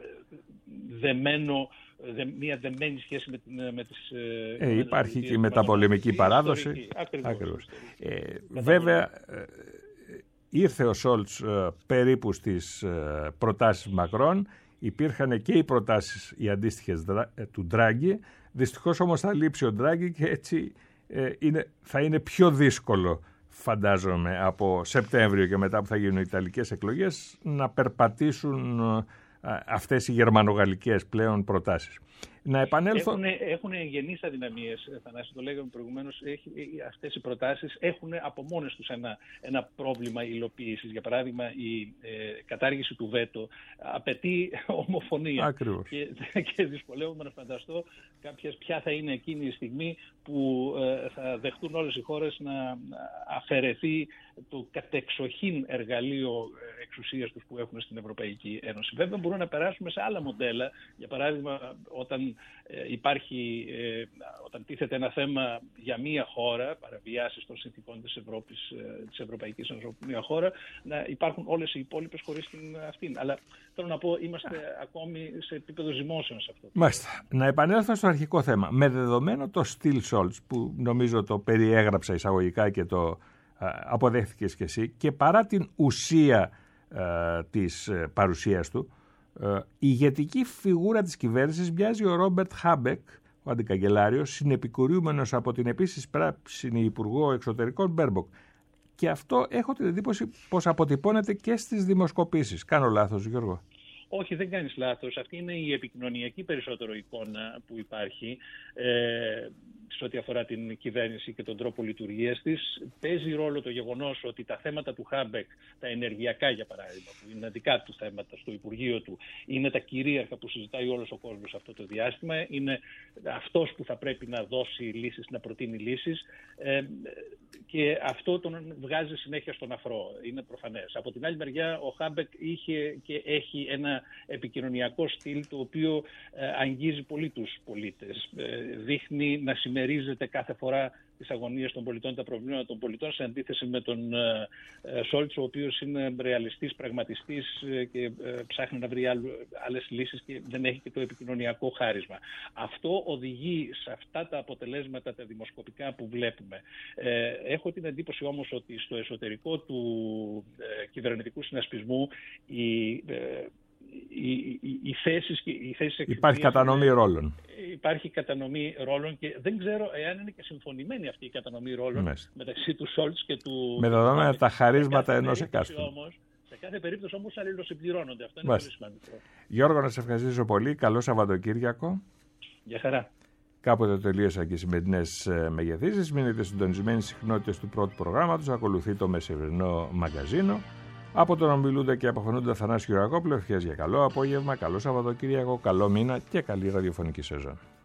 μια δεμένη σχέση με τις... υπάρχει και η μεταπολεμική παράδοση. Ακριβώς. Βέβαια, ήρθε ο Σόλτς περίπου στις προτάσεις Μακρόν. Υπήρχαν και οι προτάσεις οι αντίστοιχες του Ντράγκη. Δυστυχώς όμως θα λείψει ο Ντράγκη και έτσι θα είναι πιο δύσκολο, φαντάζομαι, από Σεπτέμβριο και μετά που θα γίνουν οι Ιταλικές εκλογές να περπατήσουν αυτές οι γερμανογαλλικές πλέον προτάσεις. Να επανέλθω... Έχουν γενείς αδυναμίες, Θανάση, το λέγαμε προηγουμένως. Αυτές οι προτάσεις έχουν από μόνες τους ένα πρόβλημα υλοποίησης. Για παράδειγμα, η κατάργηση του βέτο απαιτεί ομοφωνία. Ακριβώς. Και δυσκολεύομαι να φανταστώ ποια θα είναι εκείνη η στιγμή που θα δεχτούν όλες οι χώρες να αφαιρεθεί το κατεξοχήν εργαλείο εξουσίας τους που έχουν στην Ευρωπαϊκή Ένωση. Βέβαια, μπορούμε να περάσουμε σε άλλα μοντέλα. Για παράδειγμα, όταν τίθεται ένα θέμα για μία χώρα, παραβιάσεις των συνθηκών της Ευρωπαϊκής Ένωσης από μία χώρα, να υπάρχουν όλες οι υπόλοιπες χωρίς την αυτήν. Αλλά θέλω να πω, είμαστε ακόμη σε επίπεδο ζυμώσεων σε αυτό. Μάλιστα. Να επανέλθω στο αρχικό θέμα. Με δεδομένο το στυλ Σόλτς, που νομίζω το περιέγραψα εισαγωγικά και το αποδέχθηκες κι εσύ, και παρά την ουσία της παρουσίας του, η ηγετική φιγούρα της κυβέρνησης μοιάζει ο Ρόμπερτ Χάμπεκ, ο αντικαγκελάριος, συνεπικουρούμενος από την επίσης πράσινη Υπουργό Εξωτερικών Μπέρμποκ. Και αυτό έχω την εντύπωση πως αποτυπώνεται και στις δημοσκοπήσεις. Κάνω λάθος, Γιώργο? Όχι, δεν κάνεις λάθος. Αυτή είναι η επικοινωνιακή περισσότερο εικόνα που υπάρχει σε ό,τι αφορά την κυβέρνηση και τον τρόπο λειτουργίας της. Παίζει ρόλο το γεγονός ότι τα θέματα του Χάμπεκ, τα ενεργειακά για παράδειγμα, που είναι δικά του θέματα στο Υπουργείο του, είναι τα κυρίαρχα που συζητάει όλος ο κόσμος αυτό το διάστημα. Είναι αυτός που θα πρέπει να δώσει λύσεις, να προτείνει λύσεις. Και αυτό τον βγάζει συνέχεια στον αφρό. Είναι προφανές. Από την άλλη μεριά, ο Χάμπεκ είχε και έχει ένα επικοινωνιακό στυλ το οποίο αγγίζει πολύ τους πολίτες. Δείχνει να συμμερίζεται κάθε φορά τις αγωνίες των πολιτών, τα προβλήματα των πολιτών, σε αντίθεση με τον Σόλτς, ο οποίος είναι ρεαλιστής, πραγματιστής και ψάχνει να βρει άλλες λύσεις και δεν έχει και το επικοινωνιακό χάρισμα. Αυτό οδηγεί σε αυτά τα αποτελέσματα τα δημοσκοπικά που βλέπουμε. Έχω την εντύπωση όμως ότι στο εσωτερικό του κυβερνητικού συνασπισμού οι θέσεις υπάρχει κατανομή ρόλων. Υπάρχει κατανομή ρόλων και δεν ξέρω εάν είναι και συμφωνημένη αυτή η κατανομή ρόλων μεταξύ του Σόλτς και του... Με δεδομένα τα χαρίσματα ενός εκάστου. Σε κάθε περίπτωση όμως αλληλοσυμπληρώνονται. Αυτό είναι πολύ σημαντικό. Γιώργο, να σε ευχαριστήσω πολύ. Καλό Σαββατοκύριακο. Γεια χαρά. Κάποτε τελείωσαν και οι σημερινές μεγεθύσεις. Μείνετε συντονισμένοι στις συχνότητες του πρώτου προγράμματος. Ακολουθεί το μεσημερινό μαγκαζίνο. Από τον ομιλούντα και αποφωνούντα Θανάση Γεωργακόπουλο, ευχές για καλό απόγευμα, καλό Σαββατοκύριακο, καλό μήνα και καλή ραδιοφωνική σεζόν.